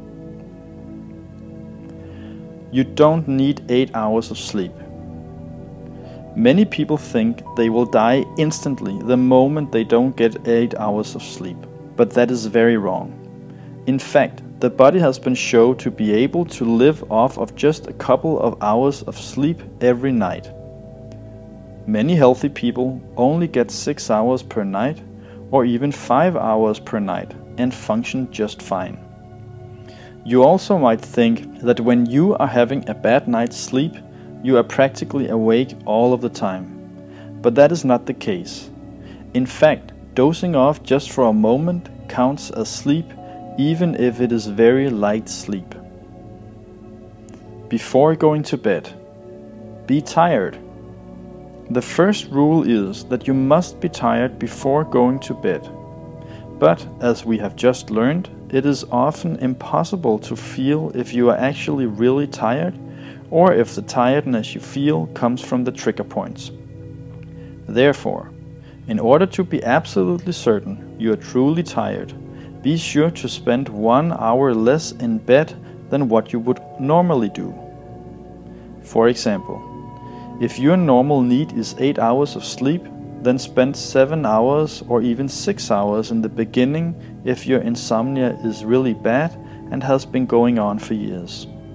S1: You don't need 8 hours of sleep. Many people think they will die instantly the moment they don't get 8 hours of sleep, but that is very wrong. In fact, the body has been shown to be able to live off of just a couple of hours of sleep every night. Many healthy people only get 6 hours per night, or even 5 hours per night, and function just fine. You also might think that when you are having a bad night's sleep, you are practically awake all of the time. But that is not the case. In fact, dozing off just for a moment counts as sleep, even if it is very light sleep. Before going to bed, be tired. The first rule is that you must be tired before going to bed. But, as we have just learned, it is often impossible to feel if you are actually really tired, or if the tiredness you feel comes from the trigger points. Therefore, in order to be absolutely certain you are truly tired, be sure to spend 1 hour less in bed than what you would normally do. For example, if your normal need is 8 hours of sleep, then spend 7 hours or even 6 hours in the beginning if your insomnia is really bad and has been going on for years.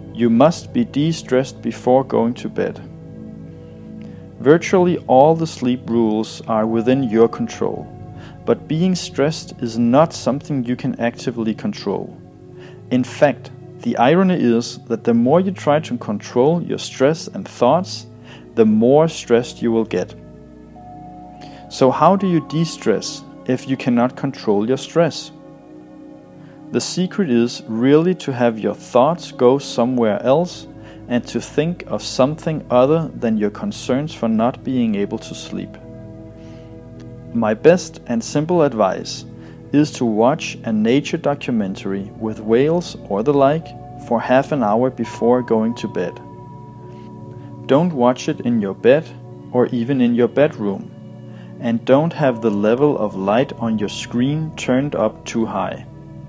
S1: You must be de-stressed before going to bed. Virtually all the sleep rules are within your control, but being stressed is not something you can actively control. In fact, the irony is that the more you try to control your stress and thoughts, the more stressed you will get. So how do you de-stress if you cannot control your stress? The secret is really to have your thoughts go somewhere else and to think of something other than your concerns for not being able to sleep. My best and simple advice is to watch a nature documentary with whales or the like for half an hour before going to bed. Don't watch it in your bed or even in your bedroom, and don't have the level of light on your screen turned up too high.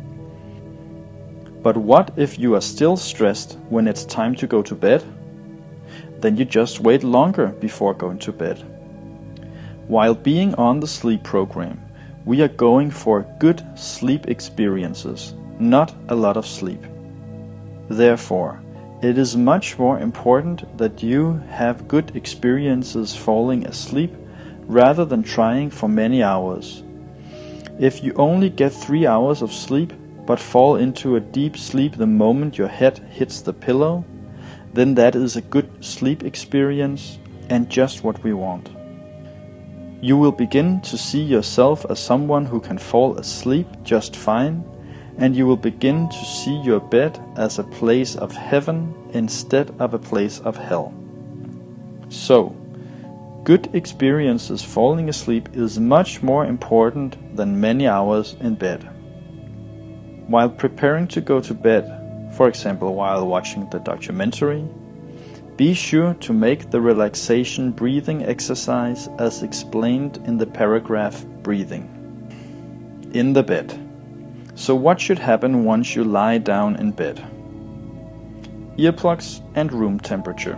S1: But what if you are still stressed when it's time to go to bed? Then you just wait longer before going to bed. While being on the sleep program, we are going for good sleep experiences, not a lot of sleep. Therefore, it is much more important that you have good experiences falling asleep rather than trying for many hours. If you only get 3 hours of sleep but fall into a deep sleep the moment your head hits the pillow, then that is a good sleep experience and just what we want. You will begin to see yourself as someone who can fall asleep just fine, and you will begin to see your bed as a place of heaven instead of a place of hell. So, good experiences falling asleep is much more important than many hours in bed. While preparing to go to bed, for example while watching the documentary, be sure to make the relaxation breathing exercise as explained in the paragraph breathing. In the bed. So what should happen once you lie down in bed? Earplugs and room temperature.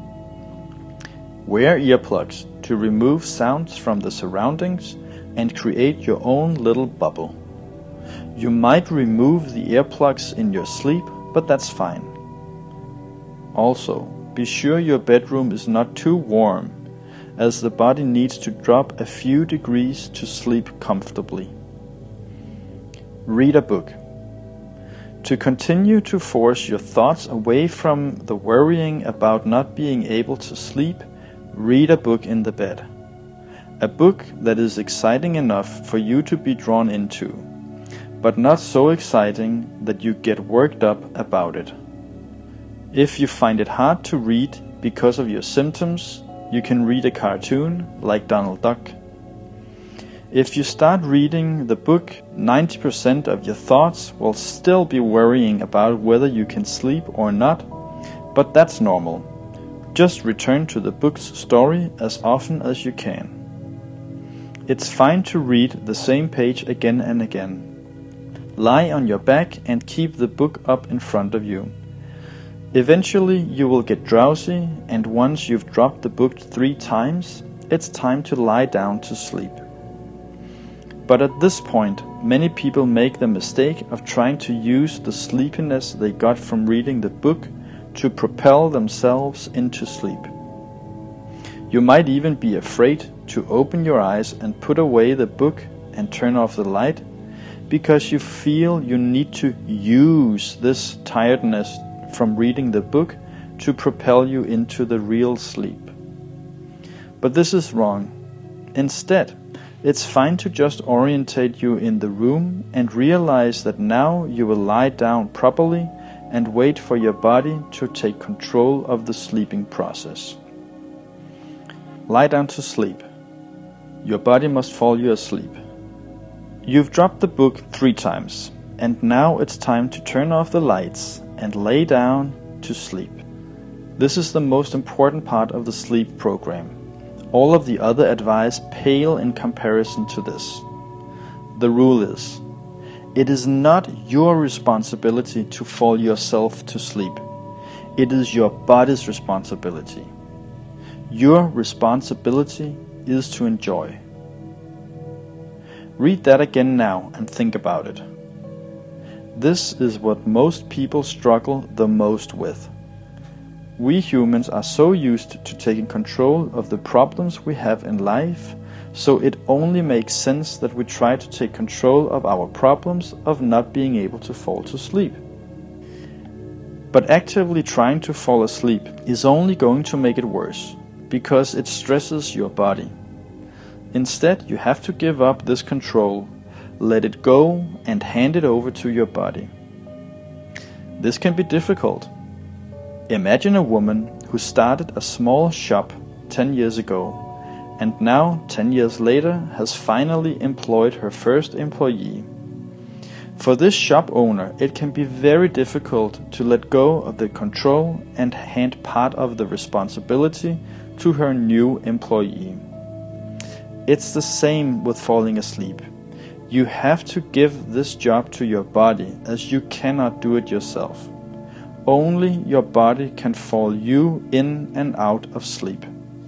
S1: Wear earplugs to remove sounds from the surroundings and create your own little bubble. You might remove the earplugs in your sleep, but that's fine. Also, be sure your bedroom is not too warm, as the body needs to drop a few degrees to sleep comfortably. Read a book. To continue to force your thoughts away from the worrying about not being able to sleep, read a book in the bed. A book that is exciting enough for you to be drawn into, but not so exciting that you get worked up about it. If you find it hard to read because of your symptoms, you can read a cartoon like Donald Duck. If you start reading the book, 90% of your thoughts will still be worrying about whether you can sleep or not, but that's normal. Just return to the book's story as often as you can. It's fine to read the same page again and again. Lie on your back and keep the book up in front of you. Eventually you will get drowsy, and once you've dropped the book 3 times, it's time to lie down to sleep. But at this point, many people make the mistake of trying to use the sleepiness they got from reading the book to propel themselves into sleep. You might even be afraid to open your eyes and put away the book and turn off the light, because you feel you need to use this tiredness from reading the book to propel you into the real sleep. But this is wrong. Instead, it's fine to just orientate you in the room and realize that now you will lie down properly and wait for your body to take control of the sleeping process. Lie down to sleep. Your body must fall you asleep. You've dropped the book 3 times, and now it's time to turn off the lights and lay down to sleep. This is the most important part of the sleep program. All of the other advice pale in comparison to this. The rule is, it is not your responsibility to fall yourself to sleep. It is your body's responsibility. Your responsibility is to enjoy. Read that again now and think about it. This is what most people struggle the most with. We humans are so used to taking control of the problems we have in life, so it only makes sense that we try to take control of our problems of not being able to fall to sleep. But actively trying to fall asleep is only going to make it worse, because it stresses your body. Instead, you have to give up this control, let it go, and hand it over to your body. This can be difficult. Imagine a woman who started a small shop 10 years ago, and now 10 years later has finally employed her first employee. For this shop owner, it can be very difficult to let go of the control and hand part of the responsibility to her new employee. It's the same with falling asleep. You have to give this job to your body, as you cannot do it yourself. Only your body can fall you in and out of sleep.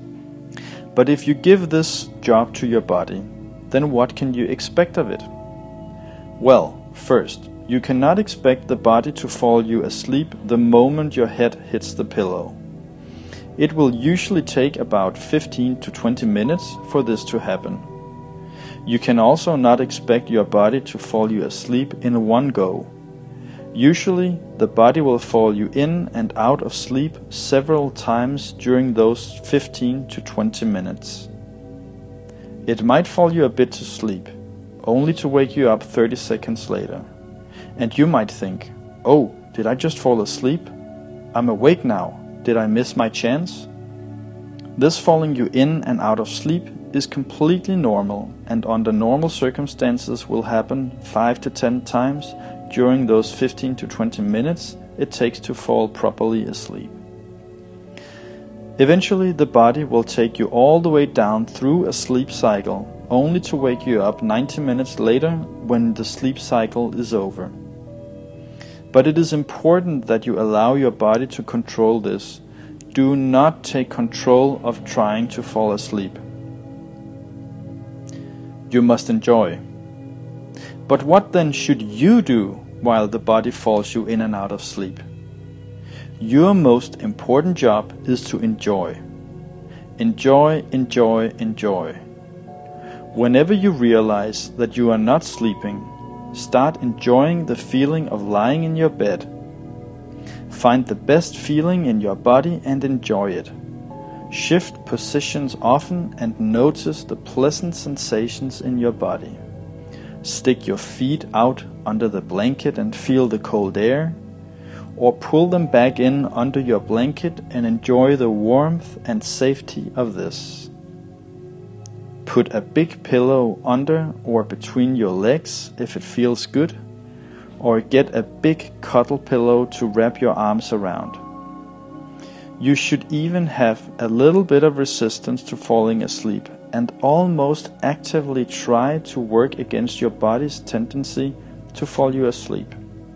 S1: But if you give this job to your body, then what can you expect of it? Well, first, you cannot expect the body to fall you asleep the moment your head hits the pillow. It will usually take about 15 to 20 minutes for this to happen. You can also not expect your body to fall you asleep in one go. Usually, the body will fall you in and out of sleep several times during those 15 to 20 minutes. It might fall you a bit to sleep, only to wake you up 30 seconds later. And you might think, "Oh, did I just fall asleep? I'm awake now. Did I miss my chance?" This falling you in and out of sleep is completely normal, and under normal circumstances will happen 5 to 10 times during those 15 to 20 minutes it takes to fall properly asleep. Eventually, the body will take you all the way down through a sleep cycle, only to wake you up 90 minutes later when the sleep cycle is over. But it is important that you allow your body to control this. Do not take control of trying to fall asleep. You must enjoy. But what then should you do while the body falls you in and out of sleep? Your most important job is to enjoy. Enjoy, enjoy, enjoy. Whenever you realize that you are not sleeping, start enjoying the feeling of lying in your bed. Find the best feeling in your body and enjoy it. Shift positions often and notice the pleasant sensations in your body. Stick your feet out under the blanket and feel the cold air, or pull them back in under your blanket and enjoy the warmth and safety of this. Put a big pillow under or between your legs if it feels good, or get a big cuddle pillow to wrap your arms around. You should even have a little bit of resistance to falling asleep and almost actively try to work against your body's tendency to fall you asleep.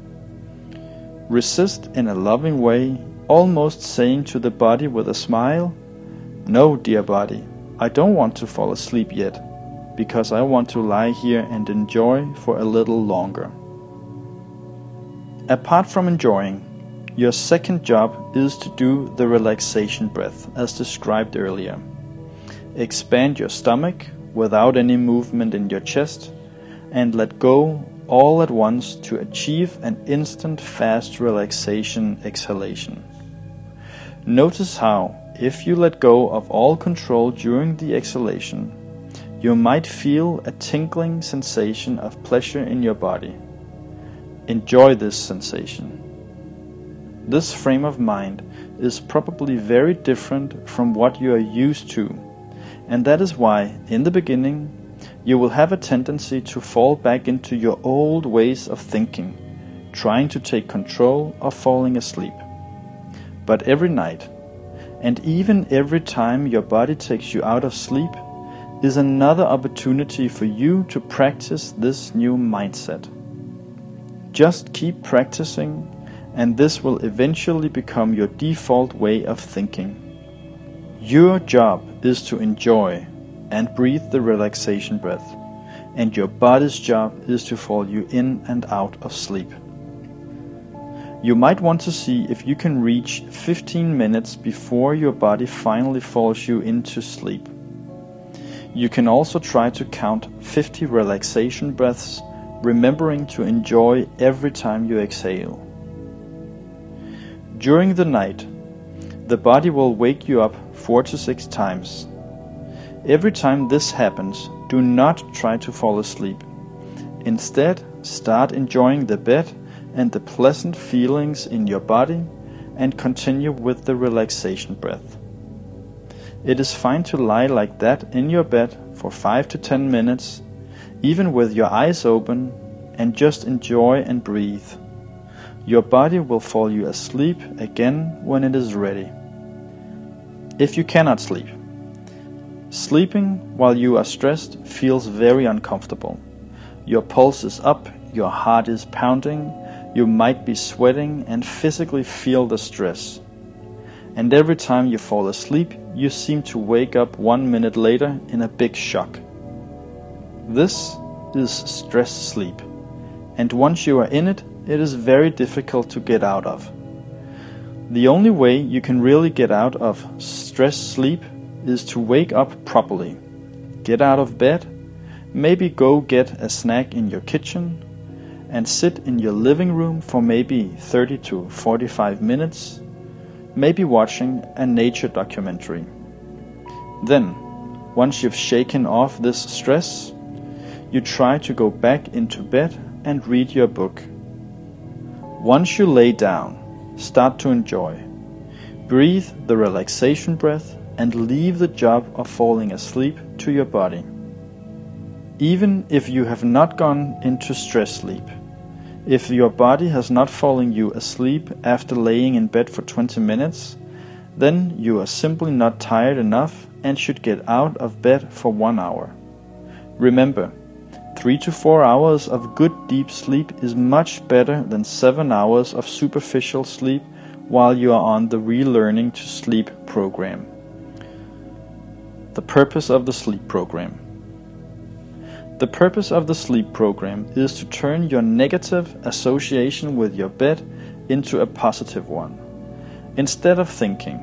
S1: Resist in a loving way, almost saying to the body with a smile, "No, dear body, I don't want to fall asleep yet, because I want to lie here and enjoy for a little longer." Apart from enjoying, your second job is to do the relaxation breath, as described earlier. Expand your stomach without any movement in your chest, and let go all at once to achieve an instant fast relaxation exhalation. Notice how, if you let go of all control during the exhalation, you might feel a tingling sensation of pleasure in your body. Enjoy this sensation. This frame of mind is probably very different from what you are used to, and that is why, in the beginning, you will have a tendency to fall back into your old ways of thinking, trying to take control of falling asleep. But every night, and even every time your body takes you out of sleep, is another opportunity for you to practice this new mindset. Just keep practicing, and this will eventually become your default way of thinking. Your job is to enjoy and breathe the relaxation breath, and your body's job is to fall you in and out of sleep. You might want to see if you can reach 15 minutes before your body finally falls you into sleep. You can also try to count 50 relaxation breaths, remembering to enjoy every time you exhale. During the night, the body will wake you up 4 to 6 times. Every time this happens, do not try to fall asleep. Instead, start enjoying the bed and the pleasant feelings in your body and continue with the relaxation breath. It is fine to lie like that in your bed for 5 to 10 minutes, even with your eyes open, and just enjoy and breathe. Your body will fall you asleep again when it is ready. If you cannot sleep, sleeping while you are stressed feels very uncomfortable. Your pulse is up, your heart is pounding, you might be sweating and physically feel the stress. And every time you fall asleep, you seem to wake up 1 minute later in a big shock. This is stress sleep, and once you are in it, it is very difficult to get out of. The only way you can really get out of stress sleep is to wake up properly. Get out of bed, maybe go get a snack in your kitchen, and sit in your living room for maybe 30 to 45 minutes, maybe watching a nature documentary. Then, once you've shaken off this stress, you try to go back into bed and read your book. Once you lay down, start to enjoy. Breathe the relaxation breath and leave the job of falling asleep to your body. Even if you have not gone into stress sleep, if your body has not fallen you asleep after laying in bed for 20 minutes, then you are simply not tired enough and should get out of bed for 1 hour. Remember, 3 to 4 hours of good deep sleep is much better than 7 hours of superficial sleep while you are on the relearning to sleep program. The purpose of the sleep program. The purpose of the sleep program is to turn your negative association with your bed into a positive one. Instead of thinking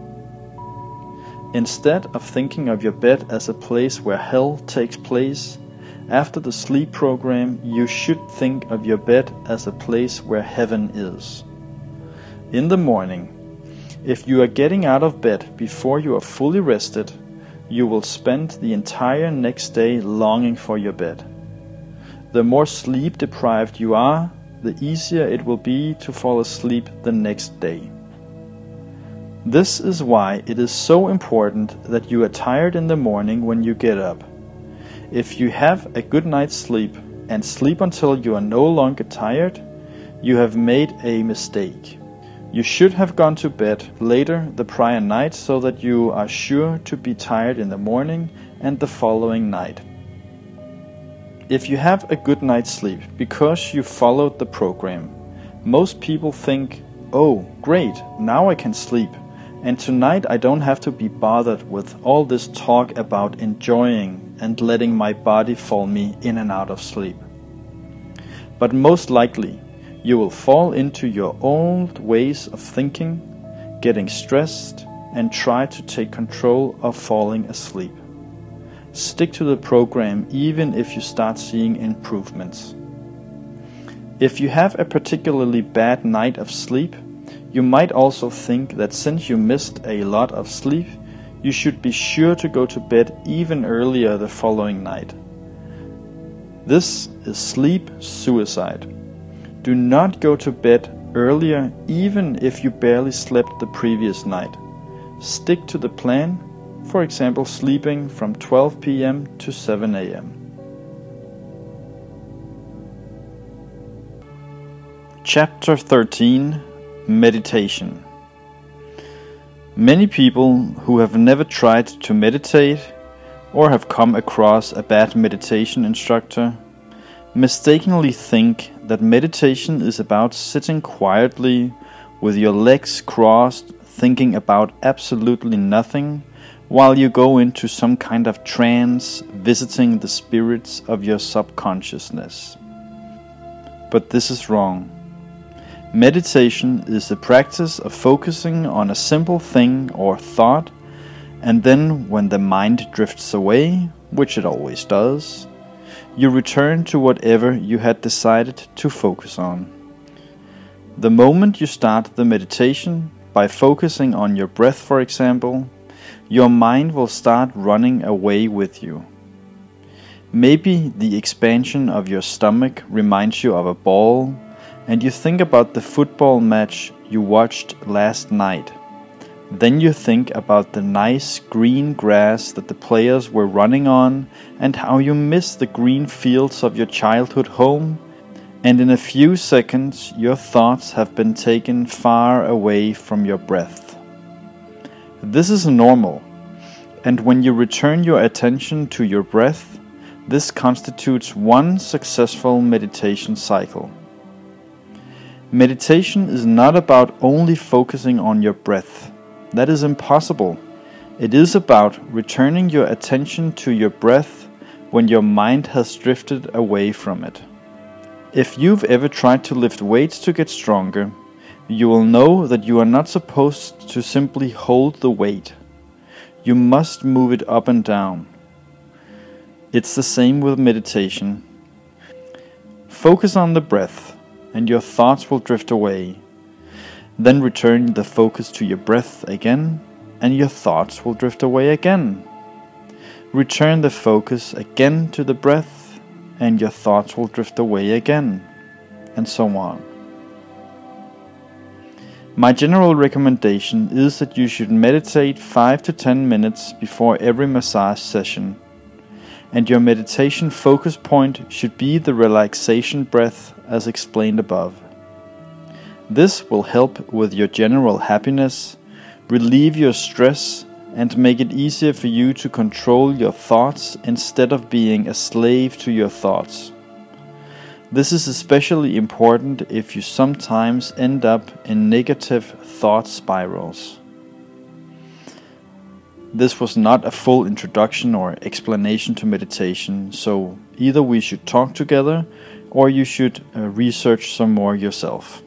S1: of your bed as a place where hell takes place, after the sleep program you should think of your bed as a place where heaven is. In the morning, if you are getting out of bed before you are fully rested, you will spend the entire next day longing for your bed. The more sleep deprived you are, the easier it will be to fall asleep the next day. This is why it is so important that you are tired in the morning when you get up. If you have a good night's sleep and sleep until you are no longer tired, you have made a mistake. You should have gone to bed later the prior night so that you are sure to be tired in the morning and the following night. If you have a good night's sleep because you followed the program, most people think, "Oh, great, now I can sleep, and tonight I don't have to be bothered with all this talk about enjoying and letting my body fall me in and out of sleep." But most likely, you will fall into your old ways of thinking, getting stressed, and try to take control of falling asleep. Stick to the program even if you start seeing improvements. If you have a particularly bad night of sleep, you might also think that since you missed a lot of sleep, you should be sure to go to bed even earlier the following night. This is sleep suicide. Do not go to bed earlier even if you barely slept the previous night. Stick to the plan, for example sleeping from 12 p.m. to 7 a.m. Chapter 13. Meditation. Many people who have never tried to meditate or have come across a bad meditation instructor mistakenly think that meditation is about sitting quietly with your legs crossed, thinking about absolutely nothing, while you go into some kind of trance, visiting the spirits of your subconsciousness. But this is wrong. Meditation is the practice of focusing on a simple thing or thought, and then when the mind drifts away, which it always does, you return to whatever you had decided to focus on. The moment you start the meditation, by focusing on your breath for example, your mind will start running away with you. Maybe the expansion of your stomach reminds you of a ball, and you think about the football match you watched last night. Then you think about the nice green grass that the players were running on, and how you miss the green fields of your childhood home, and in a few seconds your thoughts have been taken far away from your breath. This is normal, and when you return your attention to your breath, this constitutes one successful meditation cycle. Meditation is not about only focusing on your breath. That is impossible. It is about returning your attention to your breath when your mind has drifted away from it. If you've ever tried to lift weights to get stronger, you will know that you are not supposed to simply hold the weight. You must move it up and down. It's the same with meditation. Focus on the breath, and your thoughts will drift away. Then return the focus to your breath again, and your thoughts will drift away again. Return the focus again to the breath, and your thoughts will drift away again, and so on. My general recommendation is that you should meditate 5 to 10 minutes before every massage session, and your meditation focus point should be the relaxation breath as explained above. This will help with your general happiness, relieve your stress, and make it easier for you to control your thoughts instead of being a slave to your thoughts. This is especially important if you sometimes end up in negative thought spirals. This was not a full introduction or explanation to meditation, so either we should talk together or you should research some more yourself.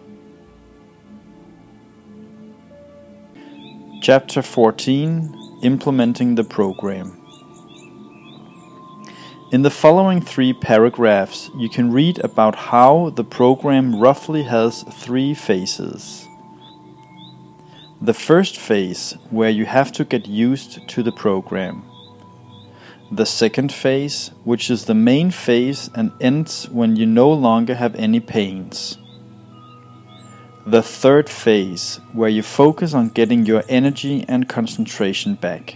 S1: Chapter 14: Implementing the Program. In the following 3 paragraphs, you can read about how the program roughly has 3 phases. The first phase, where you have to get used to the program. The second phase, which is the main phase and ends when you no longer have any pains. The third phase, where you focus on getting your energy and concentration back.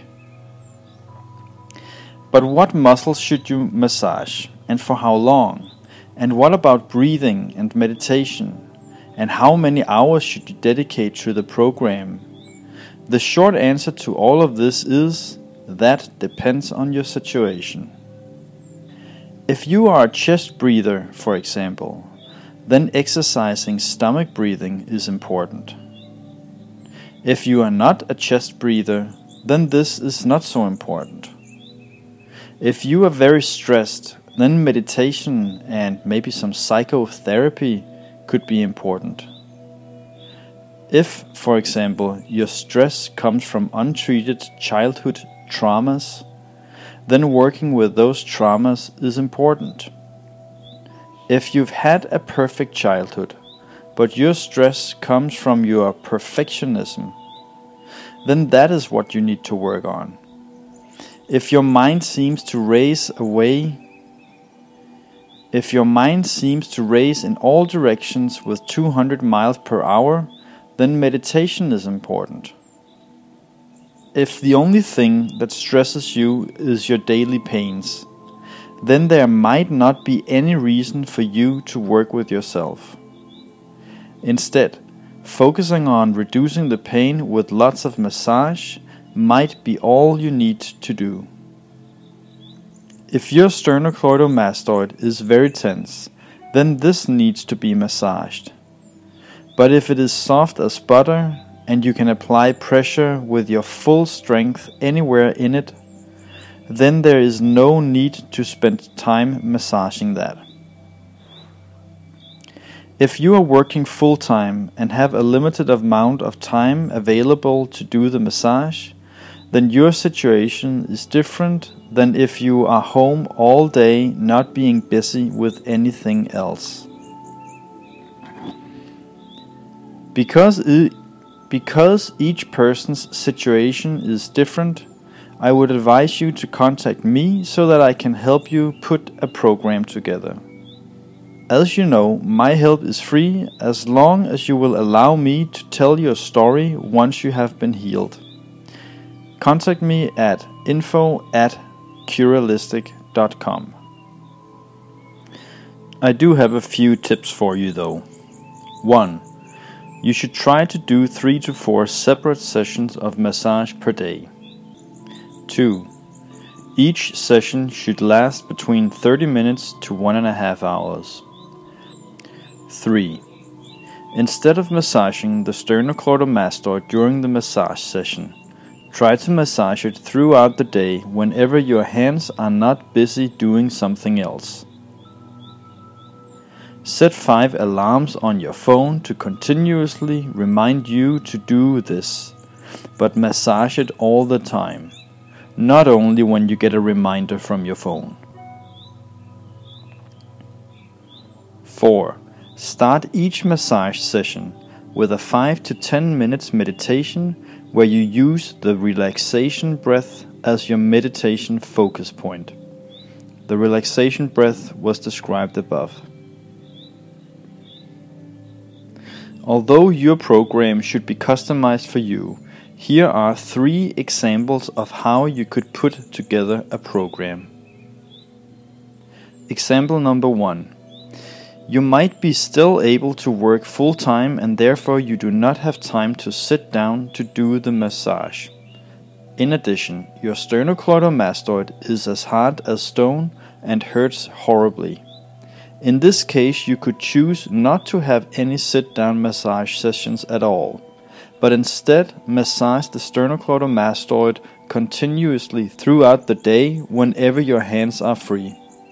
S1: But what muscles should you massage, and for how long? And what about breathing and meditation? And how many hours should you dedicate to the program? The short answer to all of this is, that depends on your situation. If you are a chest breather, for example, then exercising stomach breathing is important. If you are not a chest breather, then this is not so important. If you are very stressed, then meditation and maybe some psychotherapy could be important. If, for example, your stress comes from untreated childhood traumas, then working with those traumas is important. If you've had a perfect childhood, but your stress comes from your perfectionism, then that is what you need to work on. If your mind seems to race in all directions with 200 miles per hour, then meditation is important. If the only thing that stresses you is your daily pains, then there might not be any reason for you to work with yourself. Instead, focusing on reducing the pain with lots of massage might be all you need to do. If your sternocleidomastoid is very tense, then this needs to be massaged. But if it is soft as butter and you can apply pressure with your full strength anywhere in it, then there is no need to spend time massaging that. If you are working full-time and have a limited amount of time available to do the massage, then your situation is different than if you are home all day not being busy with anything else. Because each person's situation is different, I would advise you to contact me so that I can help you put a program together. As you know, my help is free as long as you will allow me to tell your story once you have been healed. Contact me at info@curalistic.com. I do have a few tips for you though. 1. You should try to do 3 to 4 separate sessions of massage per day. 2. Each session should last between 30 minutes to 1.5 hours. 3. Instead of massaging the sternocleidomastoid during the massage session, try to massage it throughout the day whenever your hands are not busy doing something else. Set 5 alarms on your phone to continuously remind you to do this, but massage it all the time, not only when you get a reminder from your phone. 4. Start each massage session with a 5 to 10 minutes meditation where you use the relaxation breath as your meditation focus point. The relaxation breath was described above. Although your program should be customized for you, here are 3 examples of how you could put together a program. Example number 1. You might be still able to work full-time and therefore you do not have time to sit down to do the massage. In addition, your sternocleidomastoid is as hard as stone and hurts horribly. In this case, you could choose not to have any sit-down massage sessions at all, but instead massage the sternocleidomastoid continuously throughout the day whenever your hands are free.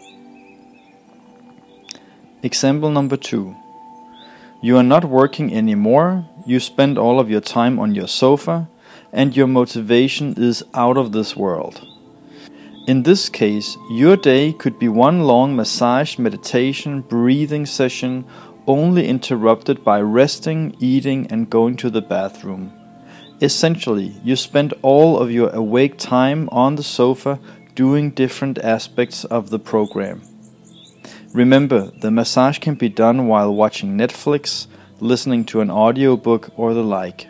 S1: Example number 2. You are not working anymore, you spend all of your time on your sofa, and your motivation is out of this world. In this case, your day could be one long massage, meditation, breathing session, only interrupted by resting, eating, and going to the bathroom. Essentially, you spend all of your awake time on the sofa doing different aspects of the program. Remember, the massage can be done while watching Netflix, listening to an audiobook, or the like.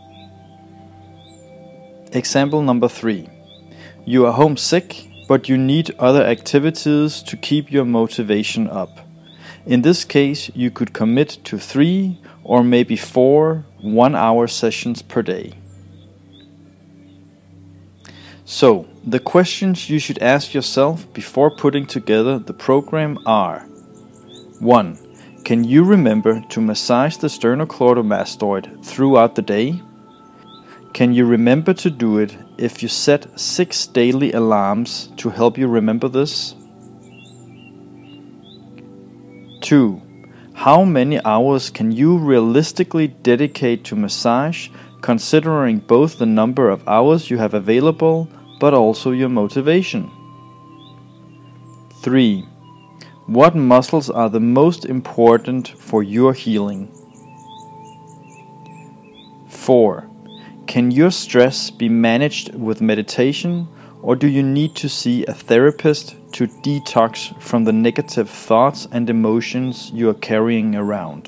S1: Example number 3. You are homesick, but you need other activities to keep your motivation up. In this case, you could commit to 3 or maybe 4 one-hour sessions per day. So, the questions you should ask yourself before putting together the program are: 1. Can you remember to massage the sternocleidomastoid throughout the day? Can you remember to do it if you set 6 daily alarms to help you remember this? 2. How many hours can you realistically dedicate to massage, considering both the number of hours you have available but also your motivation? 3. What muscles are the most important for your healing? 4. Can your stress be managed with meditation, or do you need to see a therapist to detox from the negative thoughts and emotions you are carrying around?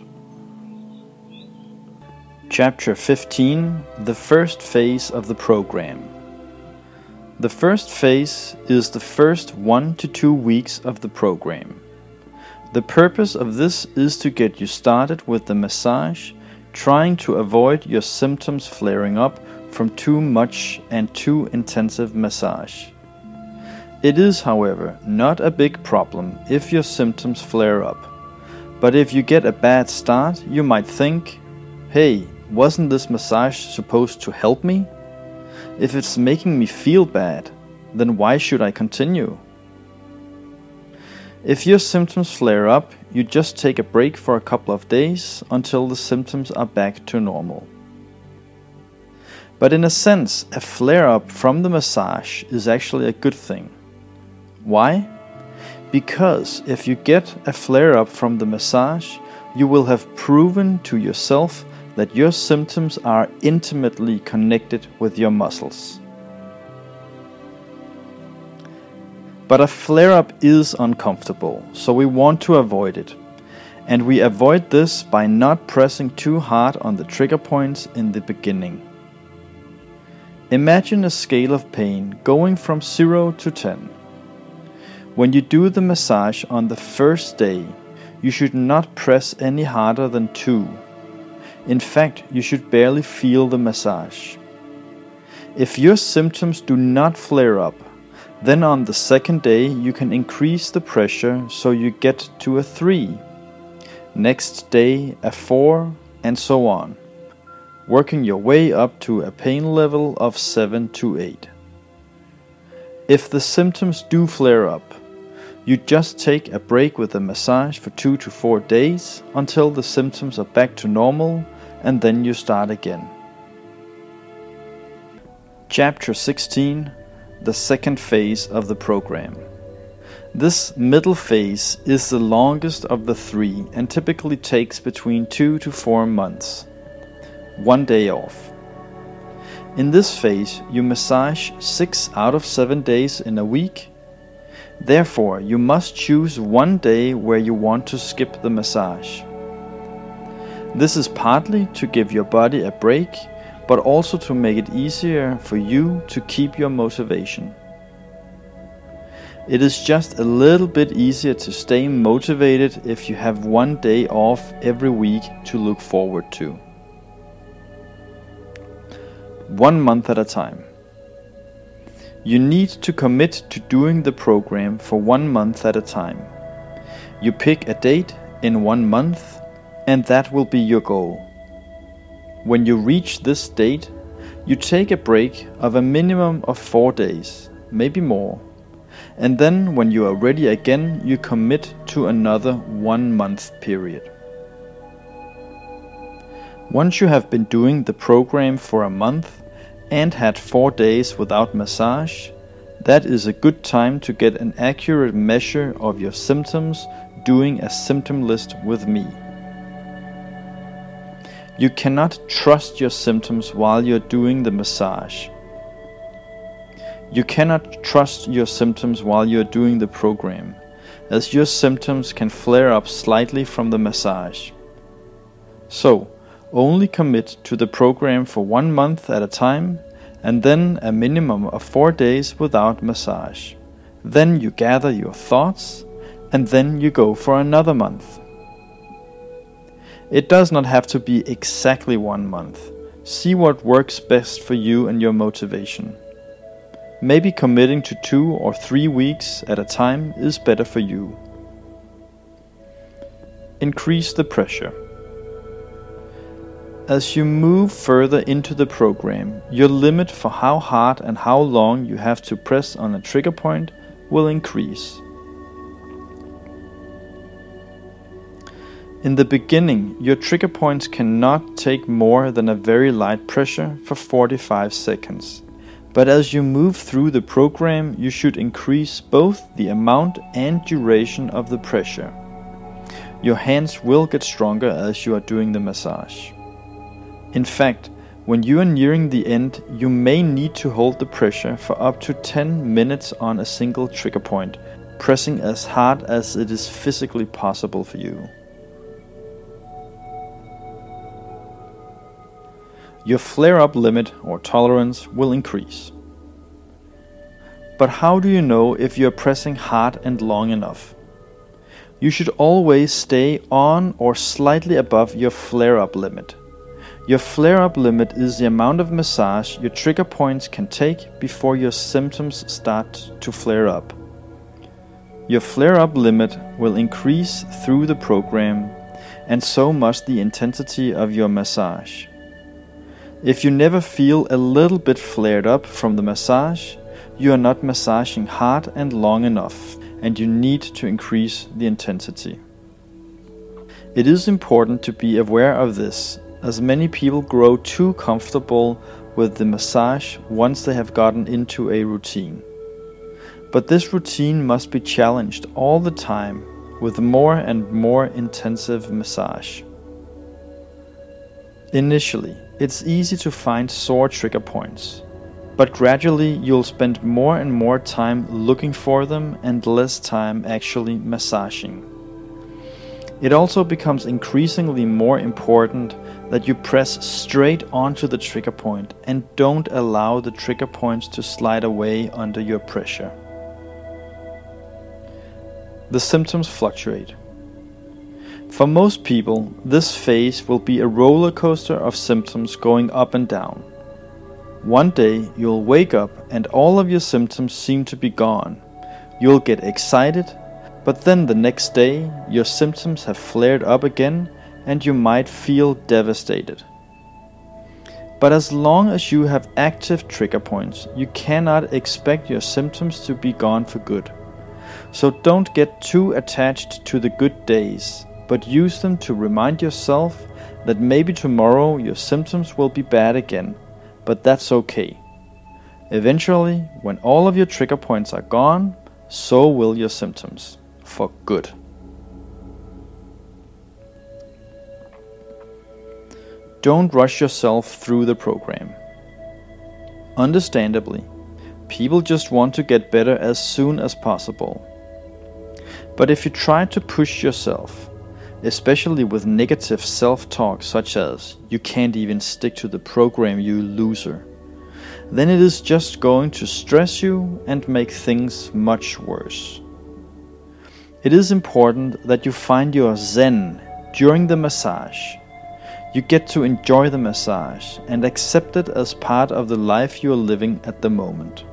S1: Chapter 15. The first phase of the program. The first phase is the first 1 to 2 weeks of the program. The purpose of this is to get you started with the massage, trying to avoid your symptoms flaring up from too much and too intensive massage. It is, however, not a big problem if your symptoms flare up. But if you get a bad start, you might think, hey, wasn't this massage supposed to help me? If it's making me feel bad, then why should I continue? If your symptoms flare up, you just take a break for a couple of days until the symptoms are back to normal. But in a sense, a flare-up from the massage is actually a good thing. Why? Because if you get a flare-up from the massage, you will have proven to yourself that your symptoms are intimately connected with your muscles. But a flare-up is uncomfortable, so we want to avoid it. And we avoid this by not pressing too hard on the trigger points in the beginning. Imagine a scale of pain going from 0 to 10. When you do the massage on the first day, you should not press any harder than 2. In fact, you should barely feel the massage. If your symptoms do not flare up, then on the second day you can increase the pressure so you get to a 3. Next day a 4, and so on, working your way up to a pain level of 7 to 8. If the symptoms do flare up, you just take a break with the massage for 2 to 4 days until the symptoms are back to normal, and then you start again. Chapter 16. The second phase of the program. This middle phase is the longest of the 3 and typically takes between 2 to 4 months. 1 day off. In this phase, you massage 6 out of 7 days in a week. Therefore, you must choose 1 day where you want to skip the massage. This is partly to give your body a break, but also to make it easier for you to keep your motivation. It is just a little bit easier to stay motivated if you have 1 day off every week to look forward to. 1 month at a time. You need to commit to doing the program for 1 month at a time. You pick a date in 1 month, and that will be your goal. When you reach this date, you take a break of a minimum of 4 days, maybe more. And then when you are ready again, you commit to another 1 month period. Once you have been doing the program for a month and had 4 days without massage, that is a good time to get an accurate measure of your symptoms doing a symptom list with me. You cannot trust your symptoms while you're doing the massage. You cannot trust your symptoms while you're doing the program, as your symptoms can flare up slightly from the massage. So, only commit to the program for 1 month at a time, and then a minimum of 4 days without massage. Then you gather your thoughts, and then you go for another month. It does not have to be exactly 1 month. See what works best for you and your motivation. Maybe committing to 2 or 3 weeks at a time is better for you. Increase the pressure. As you move further into the program, your limit for how hard and how long you have to press on a trigger point will increase. In the beginning, your trigger points cannot take more than a very light pressure for 45 seconds. But as you move through the program, you should increase both the amount and duration of the pressure. Your hands will get stronger as you are doing the massage. In fact, when you are nearing the end, you may need to hold the pressure for up to 10 minutes on a single trigger point, pressing as hard as it is physically possible for you. Your flare-up limit or tolerance will increase. But how do you know if you are pressing hard and long enough? You should always stay on or slightly above your flare-up limit. Your flare-up limit is the amount of massage your trigger points can take before your symptoms start to flare up. Your flare-up limit will increase through the program, and so must the intensity of your massage. If you never feel a little bit flared up from the massage, you are not massaging hard and long enough, and you need to increase the intensity. It is important to be aware of this, as many people grow too comfortable with the massage once they have gotten into a routine. But this routine must be challenged all the time with more and more intensive massage. Initially, it's easy to find sore trigger points, but gradually you'll spend more and more time looking for them and less time actually massaging. It also becomes increasingly more important that you press straight onto the trigger point and don't allow the trigger points to slide away under your pressure. The symptoms fluctuate. For most people, this phase will be a roller coaster of symptoms going up and down. One day you'll wake up and all of your symptoms seem to be gone. You'll get excited, but then the next day your symptoms have flared up again and you might feel devastated. But as long as you have active trigger points, you cannot expect your symptoms to be gone for good. So don't get too attached to the good days, but use them to remind yourself that maybe tomorrow your symptoms will be bad again, but that's okay. Eventually, when all of your trigger points are gone, so will your symptoms, for good. Don't rush yourself through the program. Understandably, people just want to get better as soon as possible. But if you try to push yourself, especially with negative self-talk such as "you can't even stick to the program, you loser," then it is just going to stress you and make things much worse. It is important that you find your zen during the massage. You get to enjoy the massage and accept it as part of the life you are living at the moment.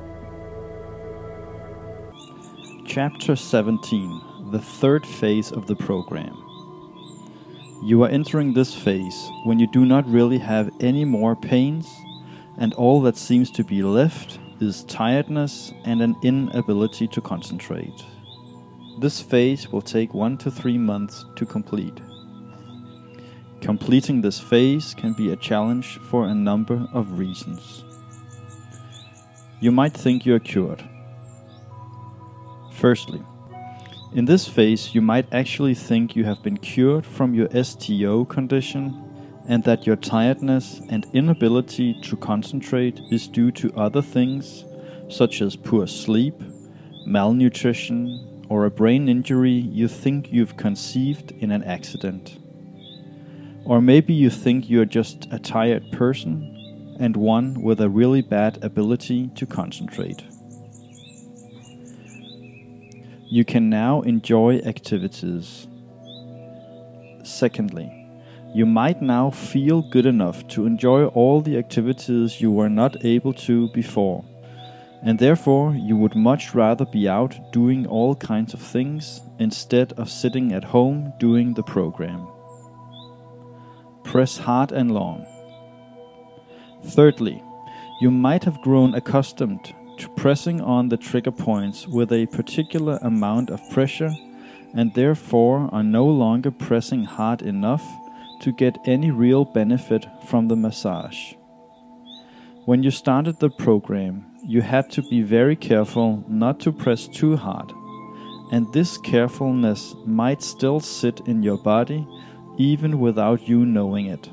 S1: Chapter 17. The third phase of the program. You are entering this phase when you do not really have any more pains, and all that seems to be left is tiredness and an inability to concentrate. This phase will take 1 to 3 months to complete. Completing this phase can be a challenge for a number of reasons. You might think you are cured. Firstly, in this phase you might actually think you have been cured from your STO condition and that your tiredness and inability to concentrate is due to other things such as poor sleep, malnutrition, or a brain injury you think you've conceived in an accident. Or maybe you think you're just a tired person and one with a really bad ability to concentrate. You can now enjoy activities. Secondly, you might now feel good enough to enjoy all the activities you were not able to before, and therefore you would much rather be out doing all kinds of things instead of sitting at home doing the program. Press hard and long. Thirdly, you might have grown accustomed to pressing on the trigger points with a particular amount of pressure and therefore are no longer pressing hard enough to get any real benefit from the massage. When you started the program, you had to be very careful not to press too hard, and this carefulness might still sit in your body even without you knowing it.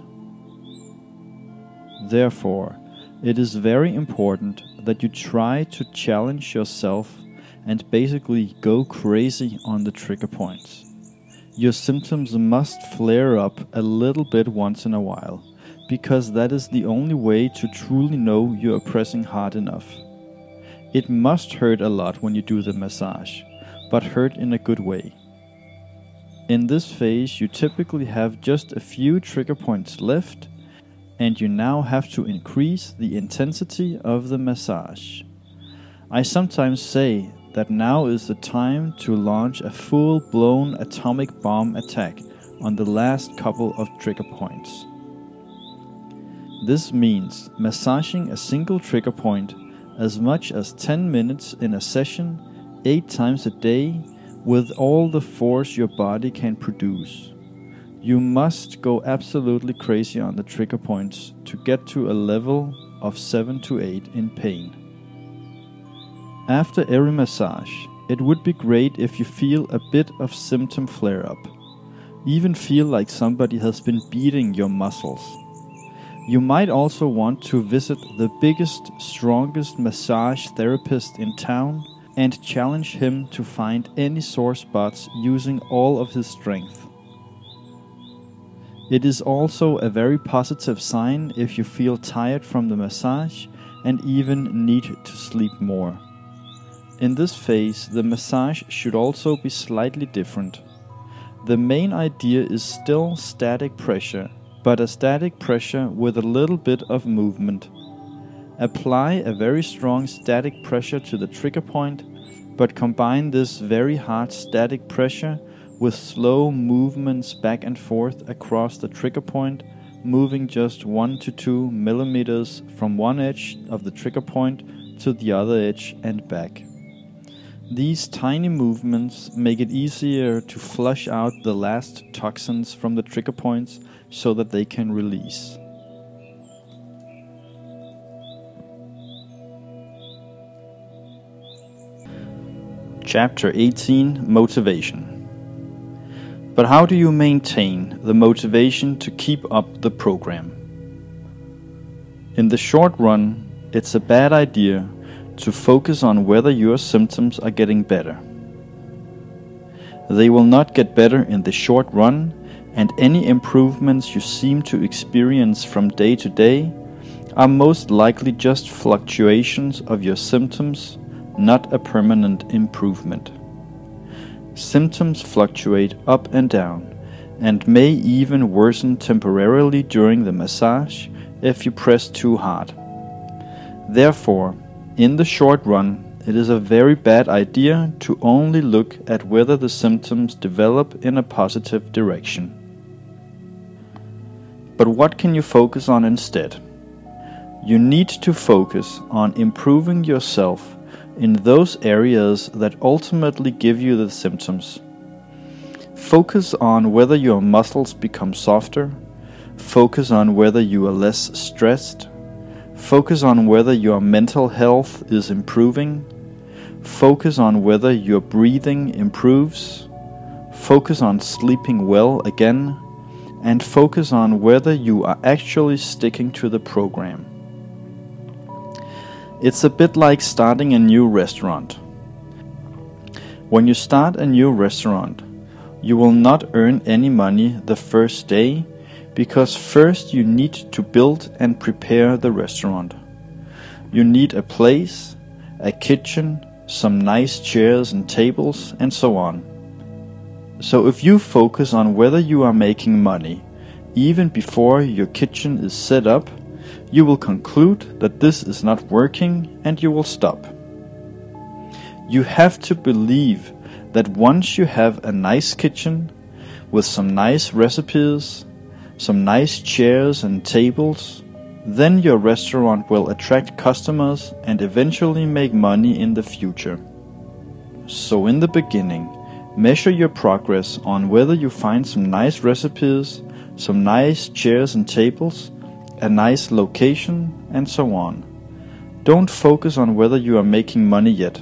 S1: Therefore, it is very important that you try to challenge yourself and basically go crazy on the trigger points. Your symptoms must flare up a little bit once in a while, because that is the only way to truly know you are pressing hard enough. It must hurt a lot when you do the massage, but hurt in a good way. In this phase, you typically have just a few trigger points left, and you now have to increase the intensity of the massage. I sometimes say that now is the time to launch a full-blown atomic bomb attack on the last couple of trigger points. This means massaging a single trigger point as much as 10 minutes in a session 8 times a day with all the force your body can produce. You must go absolutely crazy on the trigger points to get to a level of 7 to 8 in pain. After every massage, it would be great if you feel a bit of symptom flare-up. Even feel like somebody has been beating your muscles. You might also want to visit the biggest, strongest massage therapist in town and challenge him to find any sore spots using all of his strength. It is also a very positive sign if you feel tired from the massage and even need to sleep more. In this phase, the massage should also be slightly different. The main idea is still static pressure, but a static pressure with a little bit of movement. Apply a very strong static pressure to the trigger point, but combine this very hard static pressure with slow movements back and forth across the trigger point, moving just 1 to 2 millimeters from one edge of the trigger point to the other edge and back. These tiny movements make it easier to flush out the last toxins from the trigger points so that they can release. Chapter 18: Motivation. But how do you maintain the motivation to keep up the program? In the short run, it's a bad idea to focus on whether your symptoms are getting better. They will not get better in the short run, and any improvements you seem to experience from day to day are most likely just fluctuations of your symptoms, not a permanent improvement. Symptoms fluctuate up and down, and may even worsen temporarily during the massage if you press too hard. Therefore, in the short run, it is a very bad idea to only look at whether the symptoms develop in a positive direction. But what can you focus on instead? You need to focus on improving yourself in those areas that ultimately give you the symptoms. Focus on whether your muscles become softer. Focus on whether you are less stressed. Focus on whether your mental health is improving. Focus on whether your breathing improves. Focus on sleeping well again. And focus on whether you are actually sticking to the program. It's a bit like starting a new restaurant. When you start a new restaurant, you will not earn any money the first day, because first you need to build and prepare the restaurant. You need a place, a kitchen, some nice chairs and tables, and so on. So if you focus on whether you are making money, even before your kitchen is set up, you will conclude that this is not working and you will stop. You have to believe that once you have a nice kitchen with some nice recipes, some nice chairs and tables, then your restaurant will attract customers and eventually make money in the future. So in the beginning, measure your progress on whether you find some nice recipes, some nice chairs and tables, a nice location, and so on. Don't focus on whether you are making money yet.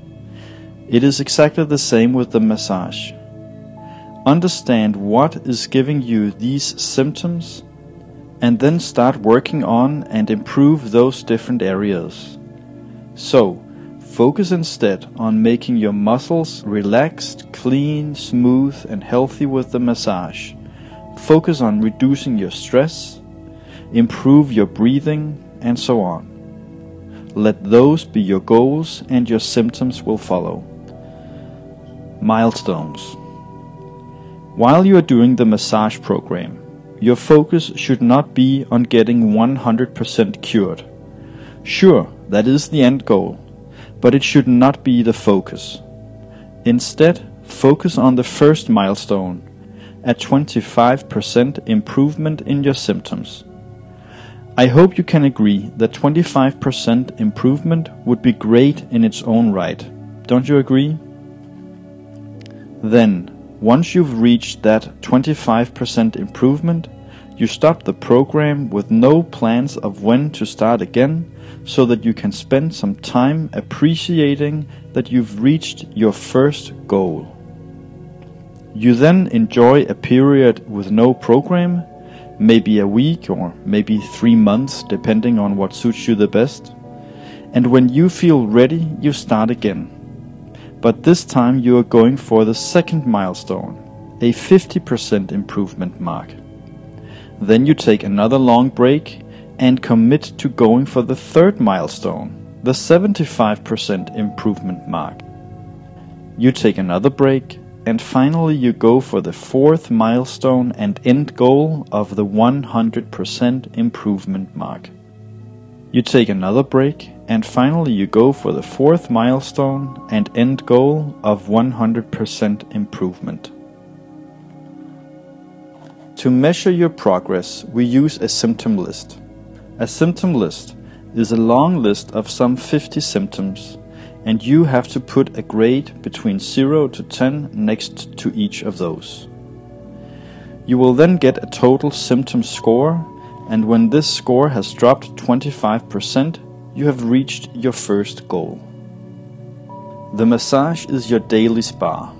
S1: It is exactly the same with the massage. Understand what is giving you these symptoms, and then start working on and improve those different areas. So, focus instead on making your muscles relaxed, clean, smooth, and healthy with the massage. Focus on reducing your stress, improve your breathing, and so on. Let those be your goals, and your symptoms will follow. Milestones. While you are doing the massage program, your focus should not be on getting 100% cured. Sure, that is the end goal, but it should not be the focus. Instead, focus on the first milestone, a 25% improvement in your symptoms. I hope you can agree that 25% improvement would be great in its own right. Don't you agree? Then, once you've reached that 25% improvement, you stop the program with no plans of when to start again, so that you can spend some time appreciating that you've reached your first goal. You then enjoy a period with no program, maybe a week or maybe 3 months, depending on what suits you the best. And when you feel ready, you start again. But this time you are going for the second milestone, a 50% improvement mark. Then you take another long break and commit to going for the third milestone, the 75% improvement mark. You take another break, and finally you go for the fourth milestone and end goal of the 100% improvement mark. You take another break, and finally you go for the fourth milestone and end goal of 100% improvement. To measure your progress, we use a symptom list. A symptom list is a long list of some 50 symptoms, and you have to put a grade between 0 to 10 next to each of those. You will then get a total symptom score, and when this score has dropped 25%, you have reached your first goal. The massage is your daily spa.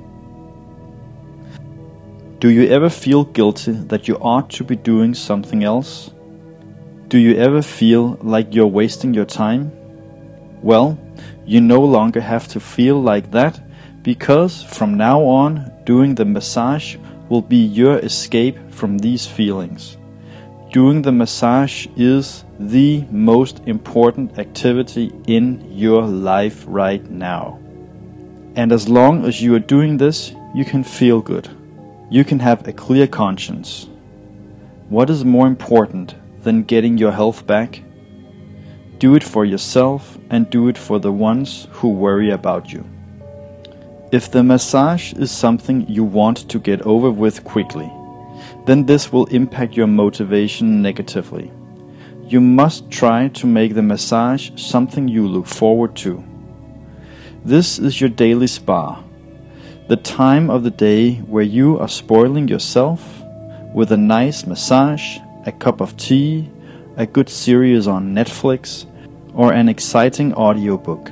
S1: Do you ever feel guilty that you ought to be doing something else? Do you ever feel like you're wasting your time? Well, you no longer have to feel like that, because from now on, doing the massage will be your escape from these feelings. Doing the massage is the most important activity in your life right now. And as long as you are doing this, you can feel good. You can have a clear conscience. What is more important than getting your health back? Do it for yourself and do it for the ones who worry about you. If the massage is something you want to get over with quickly, then this will impact your motivation negatively. You must try to make the massage something you look forward to. This is your daily spa, the time of the day where you are spoiling yourself with a nice massage, a cup of tea, a good series on Netflix, or an exciting audiobook.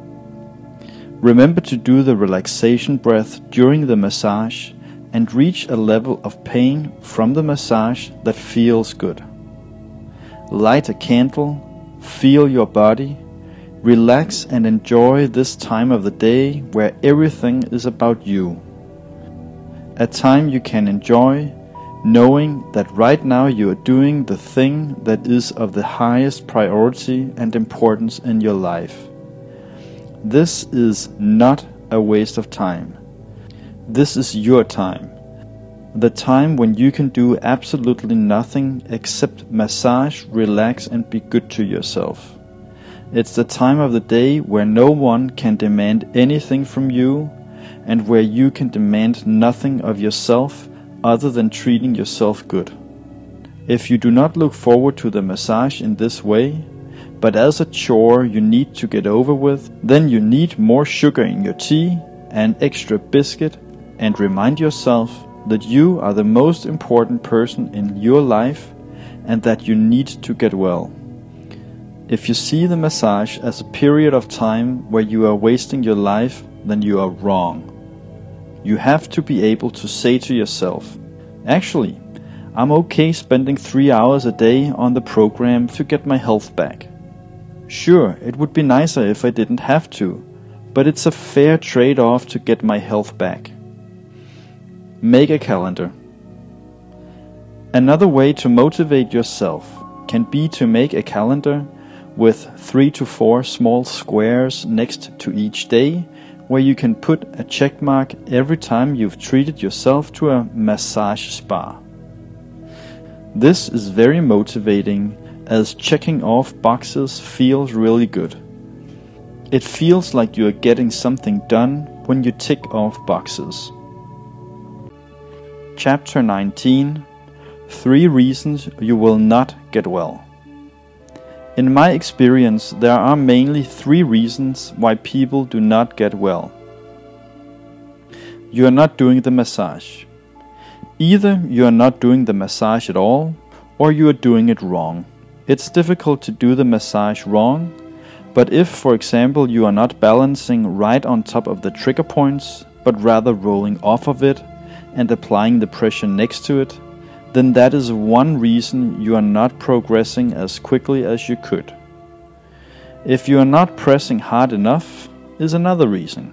S1: Remember to do the relaxation breath during the massage and reach a level of pain from the massage that feels good. Light a candle, feel your body, relax and enjoy this time of the day where everything is about you. A time you can enjoy, knowing that right now you are doing the thing that is of the highest priority and importance in your life. This is not a waste of time. This is your time. The time when you can do absolutely nothing except massage, relax and be good to yourself. It's the time of the day where no one can demand anything from you and where you can demand nothing of yourself other than treating yourself good. If you do not look forward to the massage in this way, but as a chore you need to get over with, then you need more sugar in your tea, an extra biscuit, and remind yourself that you are the most important person in your life and that you need to get well. If you see the massage as a period of time where you are wasting your life, then you are wrong. You have to be able to say to yourself, actually, I'm okay spending 3 hours a day on the program to get my health back. Sure, it would be nicer if I didn't have to, but it's a fair trade-off to get my health back. Make a calendar. Another way to motivate yourself can be to make a calendar with 3 to 4 small squares next to each day, where you can put a check mark every time you've treated yourself to a massage spa. This is very motivating, as checking off boxes feels really good. It feels like you are getting something done when you tick off boxes. Chapter 19: 3 reasons you will not get well. In my experience, there are mainly 3 reasons why people do not get well. You are not doing the massage. Either you are not doing the massage at all, or you are doing it wrong. It's difficult to do the massage wrong, but if, for example, you are not balancing right on top of the trigger points, but rather rolling off of it and applying the pressure next to it, then that is one reason you are not progressing as quickly as you could. If you are not pressing hard enough, is another reason.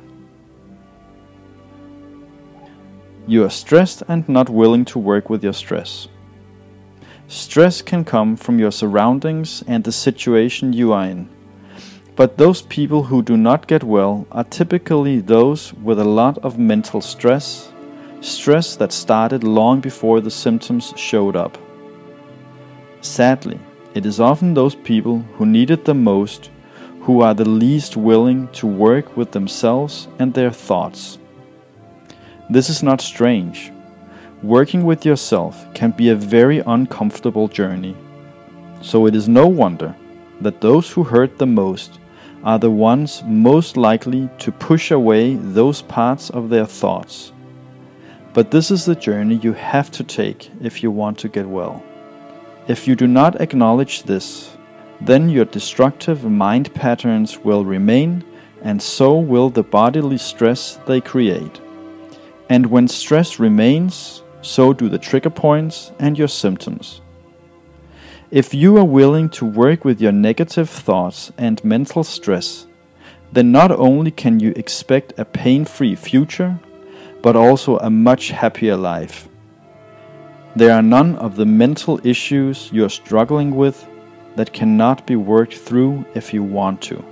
S1: You are stressed and not willing to work with your stress. Stress can come from your surroundings and the situation you are in. But those people who do not get well are typically those with a lot of mental stress that started long before the symptoms showed up. Sadly, it is often those people who need it the most who are the least willing to work with themselves and their thoughts. This is not strange. Working with yourself can be a very uncomfortable journey. So it is no wonder that those who hurt the most are the ones most likely to push away those parts of their thoughts. But this is the journey you have to take if you want to get well. If you do not acknowledge this, then your destructive mind patterns will remain, and so will the bodily stress they create. And when stress remains, so do the trigger points and your symptoms. If you are willing to work with your negative thoughts and mental stress, then not only can you expect a pain-free future, but also a much happier life. There are none of the mental issues you are struggling with that cannot be worked through if you want to.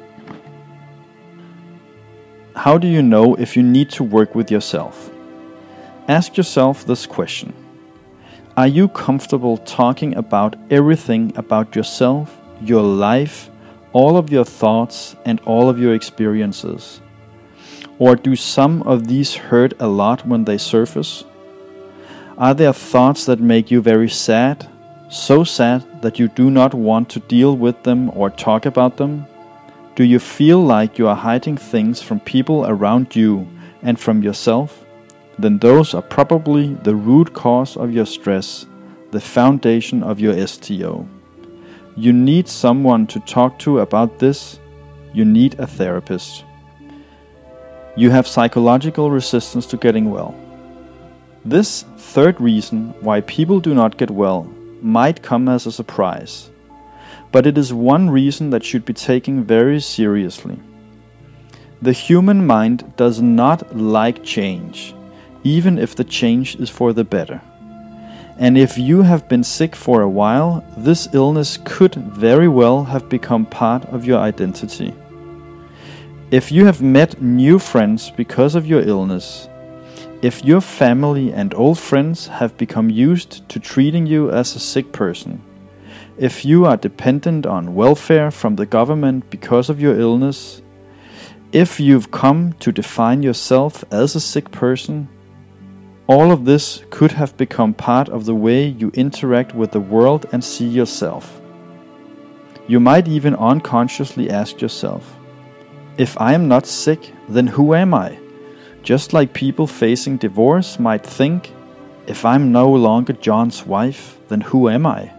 S1: How do you know if you need to work with yourself? Ask yourself this question. Are you comfortable talking about everything about yourself, your life, all of your thoughts, and all of your experiences? Or do some of these hurt a lot when they surface? Are there thoughts that make you very sad, so sad that you do not want to deal with them or talk about them? Do you feel like you are hiding things from people around you and from yourself? Then those are probably the root cause of your stress, the foundation of your STO. You need someone to talk to about this. You need a therapist. You have psychological resistance to getting well. This third reason why people do not get well might come as a surprise, but it is one reason that should be taken very seriously. The human mind does not like change, even if the change is for the better. And if you have been sick for a while, this illness could very well have become part of your identity. If you have met new friends because of your illness, if your family and old friends have become used to treating you as a sick person, if you are dependent on welfare from the government because of your illness, if you've come to define yourself as a sick person, all of this could have become part of the way you interact with the world and see yourself. You might even unconsciously ask yourself, if I am not sick, then who am I? Just like people facing divorce might think, if I'm no longer John's wife, then who am I?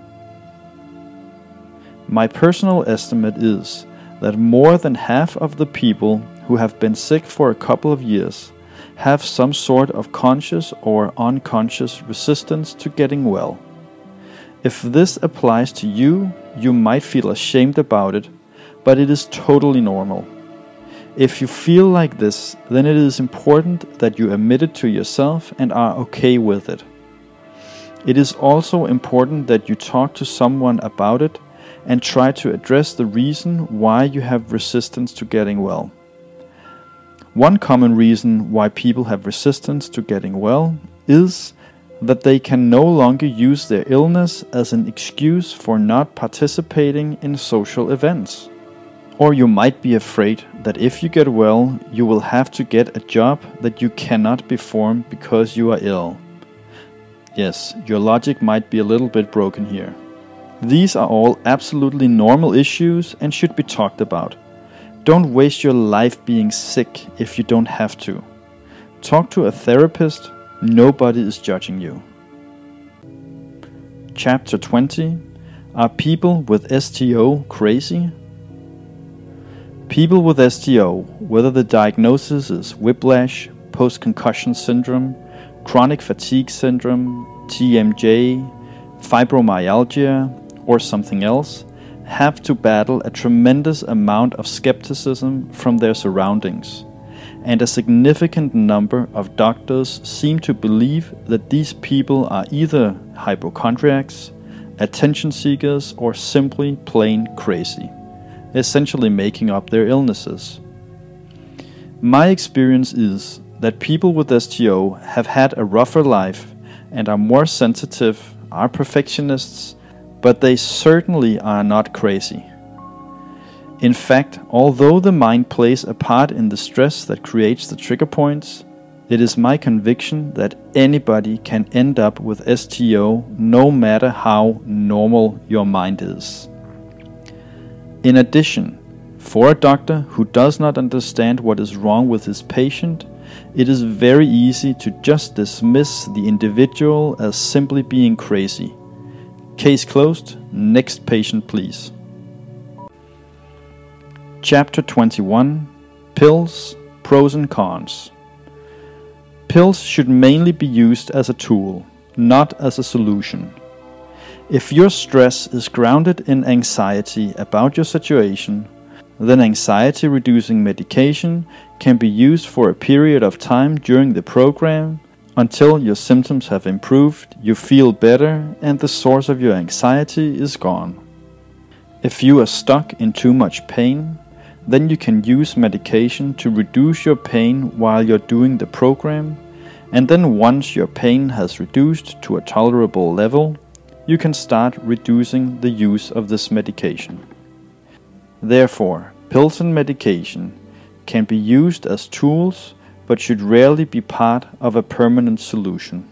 S1: My personal estimate is that more than half of the people who have been sick for a couple of years have some sort of conscious or unconscious resistance to getting well. If this applies to you, you might feel ashamed about it, but it is totally normal. If you feel like this, then it is important that you admit it to yourself and are okay with it. It is also important that you talk to someone about it and try to address the reason why you have resistance to getting well. One common reason why people have resistance to getting well is that they can no longer use their illness as an excuse for not participating in social events. Or you might be afraid that if you get well, you will have to get a job that you cannot perform because you are ill. Yes, your logic might be a little bit broken here. These are all absolutely normal issues and should be talked about. Don't waste your life being sick if you don't have to. Talk to a therapist. Nobody is judging you. Chapter 20. Are people with STO crazy? People with STO, whether the diagnosis is whiplash, post-concussion syndrome, chronic fatigue syndrome, TMJ, fibromyalgia, or something else, have to battle a tremendous amount of skepticism from their surroundings, and a significant number of doctors seem to believe that these people are either hypochondriacs, attention seekers, or simply plain crazy, essentially making up their illnesses. My experience is that people with STO have had a rougher life and are more sensitive, are perfectionists, but they certainly are not crazy. In fact, although the mind plays a part in the stress that creates the trigger points, it is my conviction that anybody can end up with STO no matter how normal your mind is. In addition, for a doctor who does not understand what is wrong with his patient, it is very easy to just dismiss the individual as simply being crazy. Case closed. Next patient, please. Chapter 21. Pills, Pros and Cons. Pills should mainly be used as a tool, not as a solution. If your stress is grounded in anxiety about your situation, then anxiety-reducing medication can be used for a period of time during the program until your symptoms have improved, you feel better, and the source of your anxiety is gone. If you are stuck in too much pain, then you can use medication to reduce your pain while you're doing the program, and then once your pain has reduced to a tolerable level, you can start reducing the use of this medication. Therefore, pills and medication can be used as tools, but should rarely be part of a permanent solution.